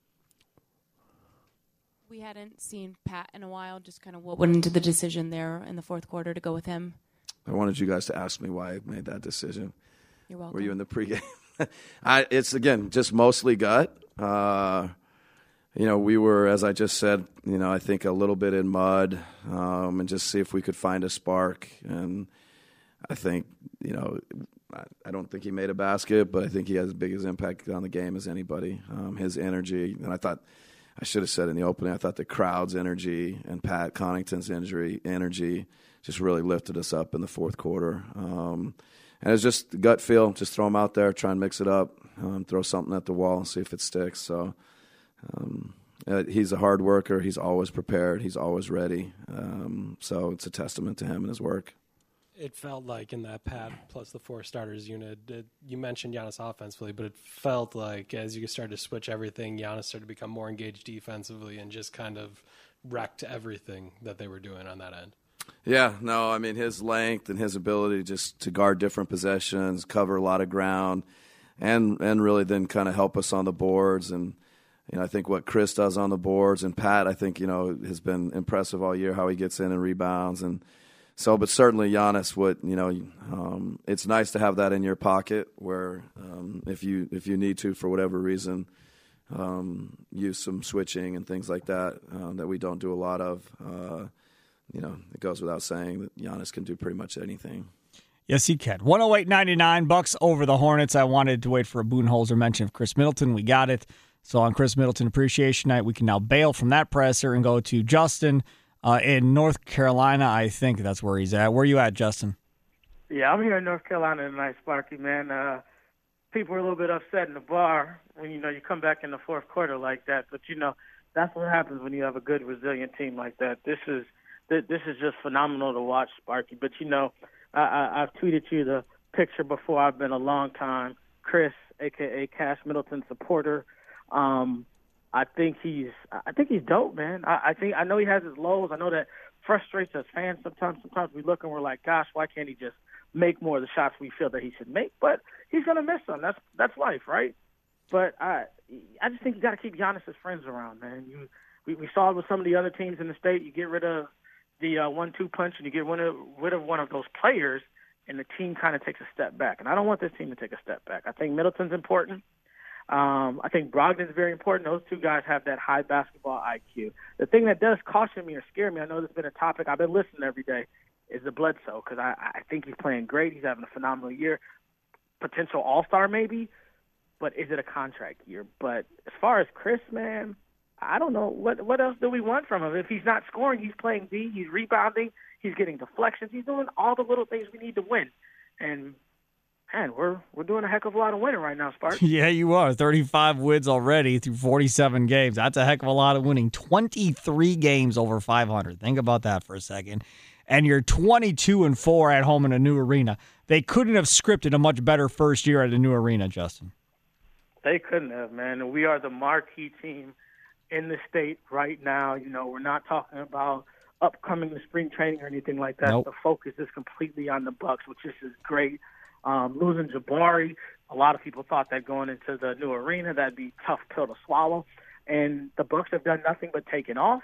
We hadn't seen Pat in a while. Just kind of what went into the decision there in the fourth quarter to go with him? I wanted you guys to ask me why I made that decision. You're welcome. Were you in the pregame? I, it's, again, just mostly gut. Uh, you know, we were, as I just said, you know, I think a little bit in mud um, and just see if we could find a spark. And I think, you know, I, I don't think he made a basket, but I think he has as big as impact on the game as anybody. Um, his energy, and I thought, I should have said in the opening, I thought the crowd's energy and Pat Connaughton's injury, energy just really lifted us up in the fourth quarter. Um And it's just gut feel, just throw him out there, try and mix it up, um, throw something at the wall and see if it sticks. So um, uh, he's a hard worker. He's always prepared. He's always ready. Um, so it's a testament to him and his work. It felt like in that Pat plus the four starters unit, it, you mentioned Giannis offensively, but it felt like as you started to switch everything, Giannis started to become more engaged defensively and just kind of wrecked everything that they were doing on that end. Yeah, no, I mean, his length and his ability just to guard different possessions, cover a lot of ground, and and really then kind of help us on the boards. And, you know, I think what Chris does on the boards and Pat, I think, you know, has been impressive all year, how he gets in and rebounds. And so, but certainly Giannis would, you know, um, it's nice to have that in your pocket where um, if you if you need to, for whatever reason, um, use some switching and things like that um, that we don't do a lot of. Uh, You know, it goes without saying that Giannis can do pretty much anything. Yes, he can. one oh eight ninety-nine bucks over the Hornets. I wanted to wait for a Budenholzer mention of Chris Middleton. We got it. So on Chris Middleton Appreciation Night, we can now bail from that presser and go to Justin uh, in North Carolina. I think that's where he's at. Where are you at, Justin? Yeah, I'm here in North Carolina tonight, Sparky, man. Uh, people are a little bit upset in the bar when, you know, you come back in the fourth quarter like that. But, you know, that's what happens when you have a good, resilient team like that. This is This is just phenomenal to watch, Sparky. But, you know, I, I, I've tweeted you the picture before. I've been a long time Chris, a k a. Cash Middleton supporter. Um, I think he's I think he's dope, man. I, I think I know he has his lows. I know that frustrates us fans sometimes. Sometimes we look and we're like, gosh, why can't he just make more of the shots we feel that he should make? But he's going to miss them. That's that's life, right? But I I just think you got to keep Giannis's friends around, man. You we, we saw it with some of the other teams in the state. You get rid of the uh, one two punch and you get rid of, rid of one of those players and the team kind of takes a step back. And I don't want this team to take a step back. I think Middleton's important. Um, I think Brogdon's very important. Those two guys have that high basketball I Q. The thing that does caution me or scare me, I know this has been a topic I've been listening every day, is the Bledsoe, because I, I think he's playing great. He's having a phenomenal year. Potential all-star maybe, but is it a contract year? But as far as Chris, man, I don't know. What what else do we want from him? If he's not scoring, he's playing D, he's rebounding, he's getting deflections, he's doing all the little things we need to win. And, man, we're we're doing a heck of a lot of winning right now, Spark. Yeah, you are. thirty-five wins already through forty-seven games. That's a heck of a lot of winning. twenty-three games over five hundred. Think about that for a second. And you're twenty-two and four at home in a new arena. They couldn't have scripted a much better first year at a new arena, Justin. They couldn't have, man. We are the marquee team in the state right now. You know, we're not talking about upcoming the spring training or anything like that. Nope. The focus is completely on the Bucks, which is, is great. Um, losing Jabari, a lot of people thought that going into the new arena, that'd be a tough pill to swallow. And the Bucks have done nothing but taken off.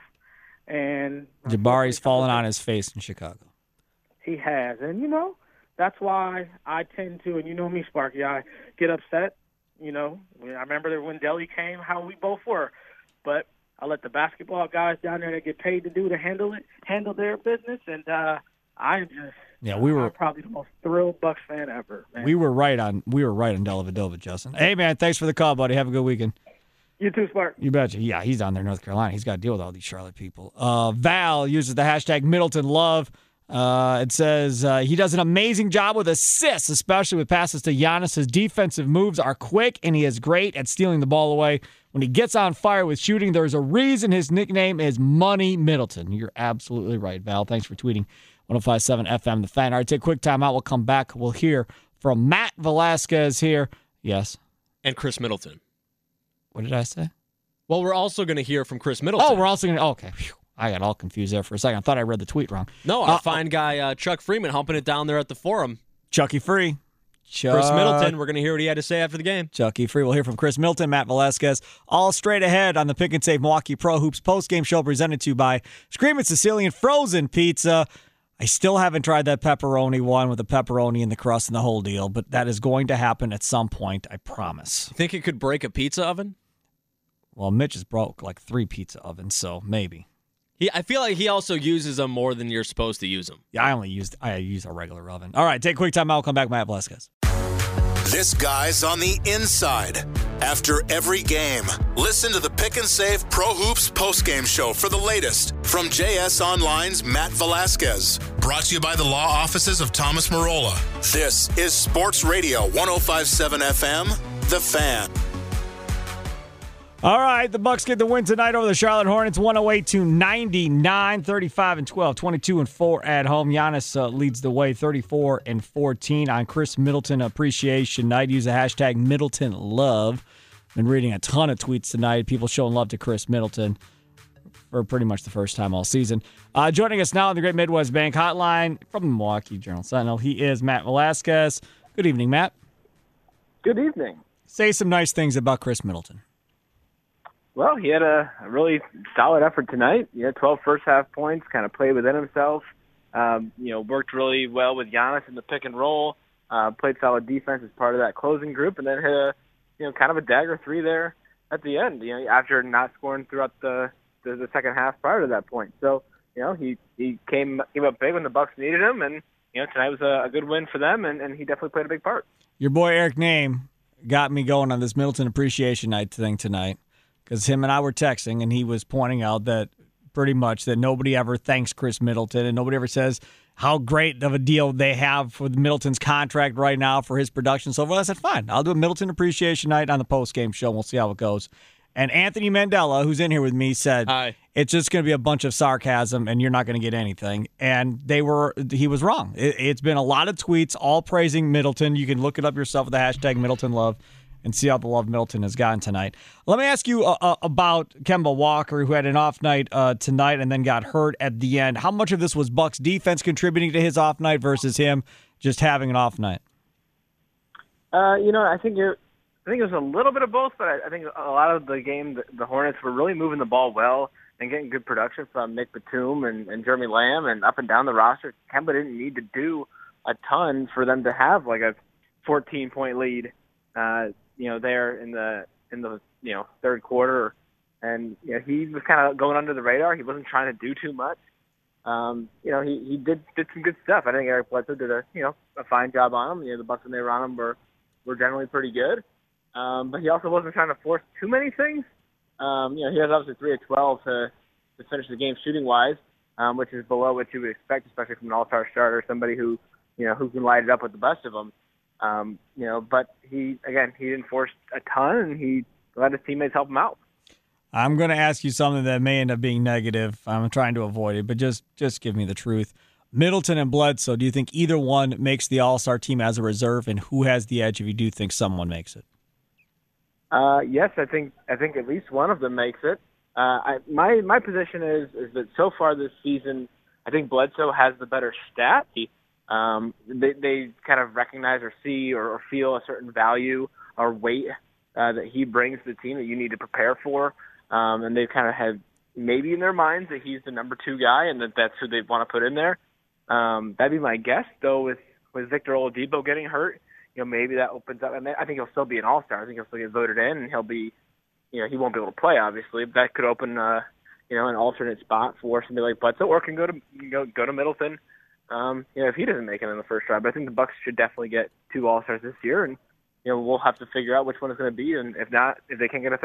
And Jabari's fallen on his face in Chicago. He has. And, you know, that's why I tend to, and you know me, Sparky, I get upset. You know, I remember when Delly came, how we both were. But I let the basketball guys down there that get paid to do to handle it, handle their business, and uh, I'm just yeah, we were I'm probably the most thrilled Bucks fan ever. Man. We were right on we were right on Dellavedova, Justin. Hey man, thanks for the call, buddy. Have a good weekend. You too, Spark. You betcha. Yeah, he's down there in North Carolina. He's got to deal with all these Charlotte people. Uh, Val uses the hashtag Middleton Love. Uh, it says uh, he does an amazing job with assists, especially with passes to Giannis. His defensive moves are quick, and he is great at stealing the ball away. When he gets on fire with shooting, there's a reason his nickname is Money Middleton. You're absolutely right, Val. Thanks for tweeting one oh five point seven F M, The Fan. All right, take a quick time out. We'll come back. We'll hear from Matt Velasquez here. Yes. And Chris Middleton. What did I say? Well, we're also going to hear from Chris Middleton. Oh, we're also going to... Okay. Whew. I got all confused there for a second. I thought I read the tweet wrong. No, our uh, fine guy uh, Chuck Freeman humping it down there at the Forum. Chucky Free. Chuck. Chris Middleton. We're going to hear what he had to say after the game. Chucky Free. We'll hear from Chris Middleton, Matt Velasquez. All straight ahead on the Pick and Save Milwaukee Pro Hoops postgame show presented to you by Screamin' Sicilian Frozen Pizza. I still haven't tried that pepperoni one with the pepperoni and the crust and the whole deal, but that is going to happen at some point, I promise. You think it could break a pizza oven? Well, Mitch has broke like three pizza ovens, so maybe. He, I feel like he also uses them more than you're supposed to use them. Yeah, I only used I use a regular oven. All right, take a quick time out. I'll come back, Matt Velasquez. This guy's on the inside. After every game, listen to the Pick and Save Pro Hoops postgame show for the latest from J S Online's Matt Velasquez. Brought to you by the law offices of Thomas Marola. This is Sports Radio one oh five point seven F M, The Fan. All right, the Bucks get the win tonight over the Charlotte Hornets, one oh eight to ninety-nine, thirty-five and twelve, twenty-two and four at home. Giannis uh, leads the way, thirty-four and fourteen on Chris Middleton Appreciation Night. Use the hashtag Middleton Love. Been reading a ton of tweets tonight. People showing love to Chris Middleton for pretty much the first time all season. Uh, joining us now on the Great Midwest Bank Hotline from the Milwaukee Journal-Sentinel, he is Matt Velasquez. Good evening, Matt. Good evening. Say some nice things about Chris Middleton. Well, he had a, a really solid effort tonight. He had twelve first-half points, kind of played within himself. Um, you know, worked really well with Giannis in the pick and roll. Uh, played solid defense as part of that closing group, and then hit a, you know, kind of a dagger three there at the end. You know, after not scoring throughout the the, the second half prior to that point. So, you know, he he came came up big when the Bucks needed him, and you know, tonight was a, a good win for them, and, and he definitely played a big part. Your boy Eric Name got me going on this Middleton Appreciation Night thing tonight. Because him and I were texting, and he was pointing out that pretty much that nobody ever thanks Chris Middleton, and nobody ever says how great of a deal they have for Middleton's contract right now for his production. So I said, fine, I'll do a Middleton Appreciation Night on the post-game show, and we'll see how it goes. And Anthony Mandela, who's in here with me, said, Hi. It's just going to be a bunch of sarcasm, and you're not going to get anything. And they were, he was wrong. It, it's been a lot of tweets all praising Middleton. You can look it up yourself with the hashtag Middleton Love and see how the love Middleton has gotten tonight. Let me ask you uh, uh, about Kemba Walker, who had an off night uh, tonight and then got hurt at the end. How much of this was Bucks defense contributing to his off night versus him just having an off night? Uh, you know, I think you're, I think it was a little bit of both, but I, I think a lot of the game, the, the Hornets were really moving the ball well and getting good production from Nick Batum and, and Jeremy Lamb and up and down the roster. Kemba didn't need to do a ton for them to have like a fourteen-point lead. Uh, you know, there in the in the you know third quarter, and you know he was kind of going under the radar. He wasn't trying to do too much. Um, you know, he, he did did some good stuff. I think Eric Bledsoe did a you know a fine job on him. You know, the Bucks when they were on him were were generally pretty good. Um, but he also wasn't trying to force too many things. Um, you know, he has obviously three of twelve to to finish the game shooting wise, um, which is below what you would expect, especially from an all-star starter, somebody who you know who can light it up with the best of them. Um, you know, but he, again, he didn't force a ton, and he let his teammates help him out. I'm going to ask you something that may end up being negative. I'm trying to avoid it, but just, just give me the truth. Middleton and Bledsoe, do you think either one makes the All-Star team as a reserve, and who has the edge if you do think someone makes it? Uh, yes, I think I think at least one of them makes it. Uh, I, my my position is is that so far this season, I think Bledsoe has the better stat. He, Um, they, they kind of recognize or see or, or feel a certain value or weight uh, that he brings to the team that you need to prepare for. Um, and they kind of have maybe in their minds that he's the number two guy and that that's who they want to put in there. Um, that'd be my guess, though, with, with Victor Oladipo getting hurt. You know, maybe that opens up. And I think he'll still be an all-star. I think he'll still get voted in, and he'll be, you know, he won't be able to play, obviously. But that could open, uh, you know, an alternate spot for somebody like Bledsoe, or can go to go, go to Middleton. Um, you know, if he doesn't make it in the first round. But I think the Bucks should definitely get two All-Stars this year, and you know, we'll have to figure out which one it's going to be, and if not, if they can't get a third.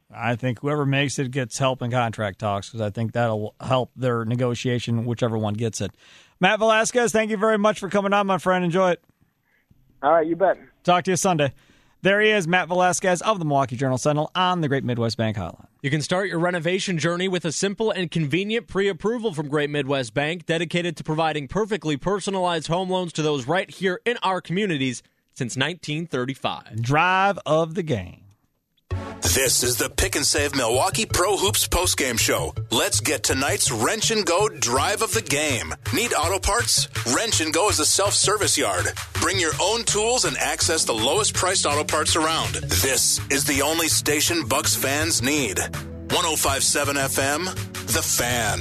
I think whoever makes it gets help in contract talks because I think that'll help their negotiation, whichever one gets it. Matt Velasquez, thank you very much for coming on, my friend. Enjoy it. All right, you bet. Talk to you Sunday. There he is, Matt Velasquez of the Milwaukee Journal-Sentinel on the Great Midwest Bank Hotline. You can start your renovation journey with a simple and convenient pre-approval from Great Midwest Bank, dedicated to providing perfectly personalized home loans to those right here in our communities since nineteen thirty-five. Drive of the game. This is the Pick and Save Milwaukee Pro Hoops postgame show. Let's get tonight's Wrench and Go drive of the game. Need auto parts? Wrench and Go is a self-service yard. Bring your own tools and access the lowest priced auto parts around. This is the only station Bucks fans need. one oh five point seven F M, The Fan.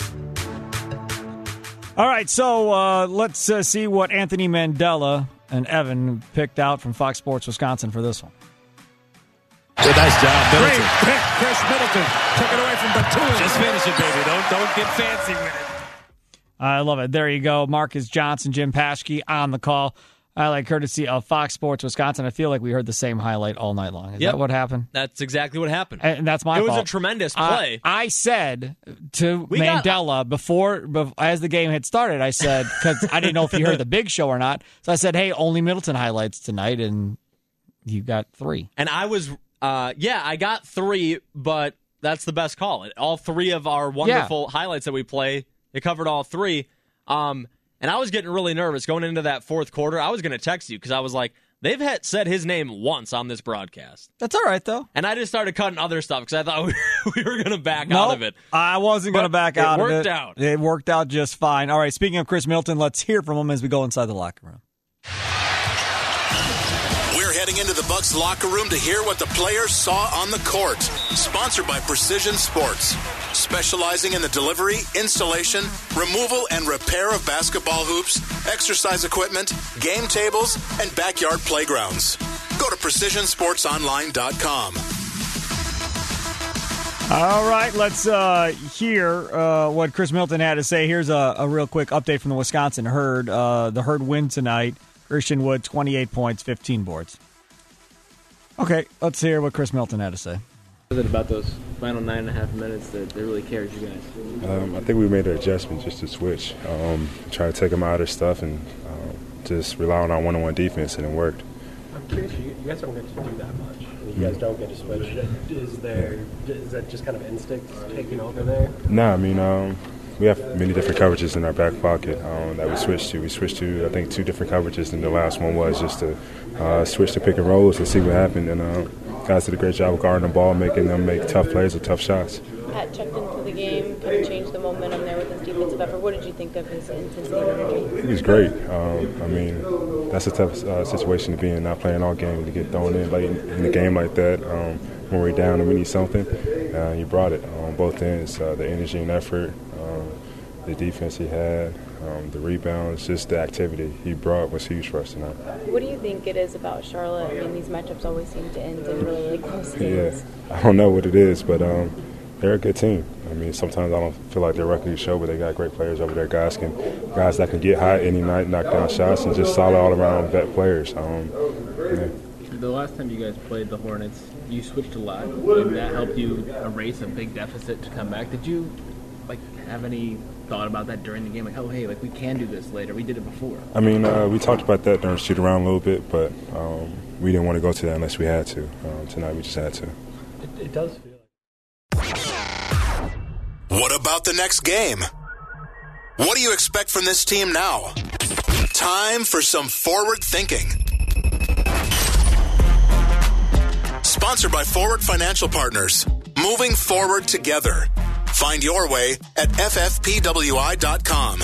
All right, so uh, let's uh, see what Anthony Mandela and Evan picked out from Fox Sports Wisconsin for this one. Good, nice job, Middleton. Great pick, Chris Middleton. Took it away from Batum. Just finish it, baby. Don't don't get fancy with it. I love it. There you go. Marcus Johnson, Jim Paschke on the call. I like courtesy of Fox Sports Wisconsin. I feel like we heard the same highlight all night long. Is Yep. that what happened? That's exactly what happened. And that's my It fault. was a tremendous play. I, I said to We got- Mandela before, bef- as the game had started, I said, because I didn't know if you heard the big show or not. So I said, hey, only Middleton highlights tonight, and you got three. And I was, uh, yeah, I got three, but that's the best call. All three of our wonderful highlights that we play, they covered all three. Um, and I was getting really nervous going into that fourth quarter. I was going to text you because I was like, they've had, said his name once on this broadcast. That's all right, though. And I just started cutting other stuff because I thought we, we were going to back Nope, out of it. I wasn't going to But back out it of it. worked out. It worked out just fine. All right, speaking of Chris Middleton, let's hear from him as we go inside the locker room. We're heading into the Bucks locker room to hear what the players saw on the court. Sponsored by Precision Sports, specializing in the delivery, installation, removal, and repair of basketball hoops, exercise equipment, game tables, and backyard playgrounds. Go to precision sports online dot com. All right, let's uh, hear uh, what Chris Middleton had to say. Here's a, a real quick update from the Wisconsin Herd. Uh, the Herd win tonight. Christian Wood, twenty-eight points, fifteen boards. Okay, let's hear what Chris Middleton had to say. What is it about those final nine and a half minutes that, that really carries you guys? Um, I think we made an adjustment just to switch, um, try to take them out of their stuff and um, just rely on our one-on-one defense, and it worked. I'm curious, you, you guys don't get to do that much. You guys don't get to switch. Is there is that just kind of instinct taking over there? No, I mean, um, we have many different coverages in our back pocket um, that we switched to. We switched to, I think, two different coverages, and the last one was just to uh, switch to pick and rolls and see what happened. And uh, guys did a great job of guarding the ball, making them make tough plays or tough shots. Pat checked into the game, kind of changed the momentum there with his defensive effort. What did you think of his intensity and energy? He was great. Um, I mean, that's a tough uh, situation to be in, not playing all game, to get thrown in late in the game like that. Um, when we're down and we need something, uh, you brought it on both ends, uh, the energy and effort, um, the defense he had, um, the rebounds, just the activity he brought was huge for us tonight. What do you think it is about Charlotte? I mean, these matchups always seem to end in really, really close games. Yeah, I don't know what it is, but um, they're a good team. I mean, sometimes I don't feel like they're rookie show, but they got great players over there. Guys can, guys that can get hot any night, knock down shots, and just solid all-around vet players. Um, yeah. The last time you guys played the Hornets, you switched a lot, and that helped you erase a big deficit to come back. Did you like have any thought about that during the game? Like, oh, hey, like we can do this later. We did it before. I mean, uh, we talked about that during shoot around a little bit, but um, we didn't want to go to that unless we had to. Um, tonight, we just had to. It, it does feel like. What about the next game? What do you expect from this team now? Time for some forward thinking. Sponsored by Forward Financial Partners. Moving forward together. Find your way at F F P W I dot com.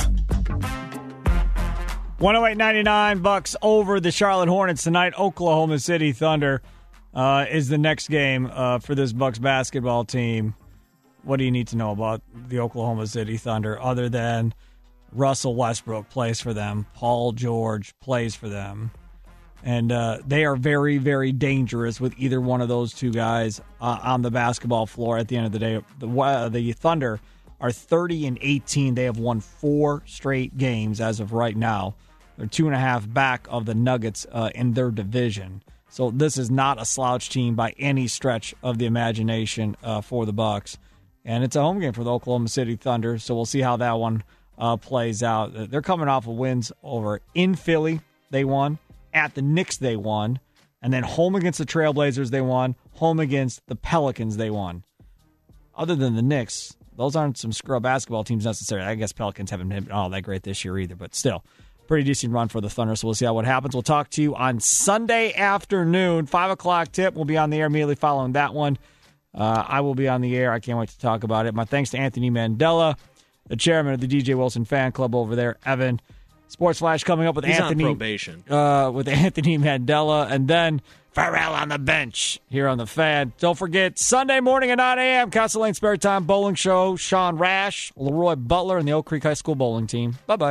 one oh eight ninety-nine Bucks over the Charlotte Hornets tonight. Oklahoma City Thunder uh, is the next game uh, for this Bucks basketball team. What do you need to know about the Oklahoma City Thunder other than Russell Westbrook plays for them, Paul George plays for them, and uh, they are very, very dangerous with either one of those two guys uh, on the basketball floor. At the end of the day, the, uh, the Thunder are thirty and eighteen. They have won four straight games as of right now. They're two and a half back of the Nuggets uh, in their division. So this is not a slouch team by any stretch of the imagination uh, for the Bucks. And it's a home game for the Oklahoma City Thunder, so we'll see how that one uh, plays out. They're coming off of wins over in Philly, they won. At the Knicks, they won. And then home against the Trailblazers, they won. Home against the Pelicans, they won. Other than the Knicks, those aren't some scrub basketball teams necessarily. I guess Pelicans haven't been all that great this year either, but still, pretty decent run for the Thunder, so we'll see how what happens. We'll talk to you on Sunday afternoon, five o'clock tip. We'll be on the air immediately following that one. Uh, I will be on the air. I can't wait to talk about it. My thanks to Anthony Mandela, the chairman of the D J Wilson fan club over there, Evan. Sports Flash coming up with He's Anthony. on probation. Uh, with Anthony Mandela, and then Farrell on the bench here on the Fan. Don't forget, Sunday morning at nine a.m., Castle Lane Spare Time Bowling Show. Sean Rash, Leroy Butler, and the Oak Creek High School bowling team. Bye-bye.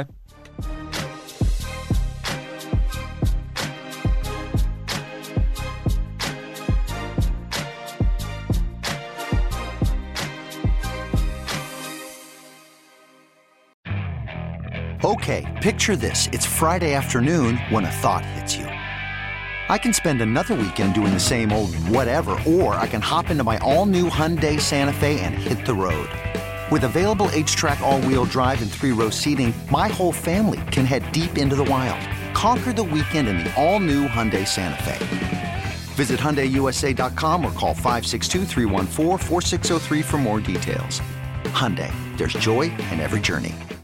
Okay, picture this. It's Friday afternoon when a thought hits you. I can spend another weekend doing the same old whatever, or I can hop into my all-new Hyundai Santa Fe and hit the road. With available H-Track all-wheel drive and three-row seating, my whole family can head deep into the wild. Conquer the weekend in the all-new Hyundai Santa Fe. Visit Hyundai U S A dot com or call five six two, three one four, four six zero three for more details. Hyundai, there's joy in every journey.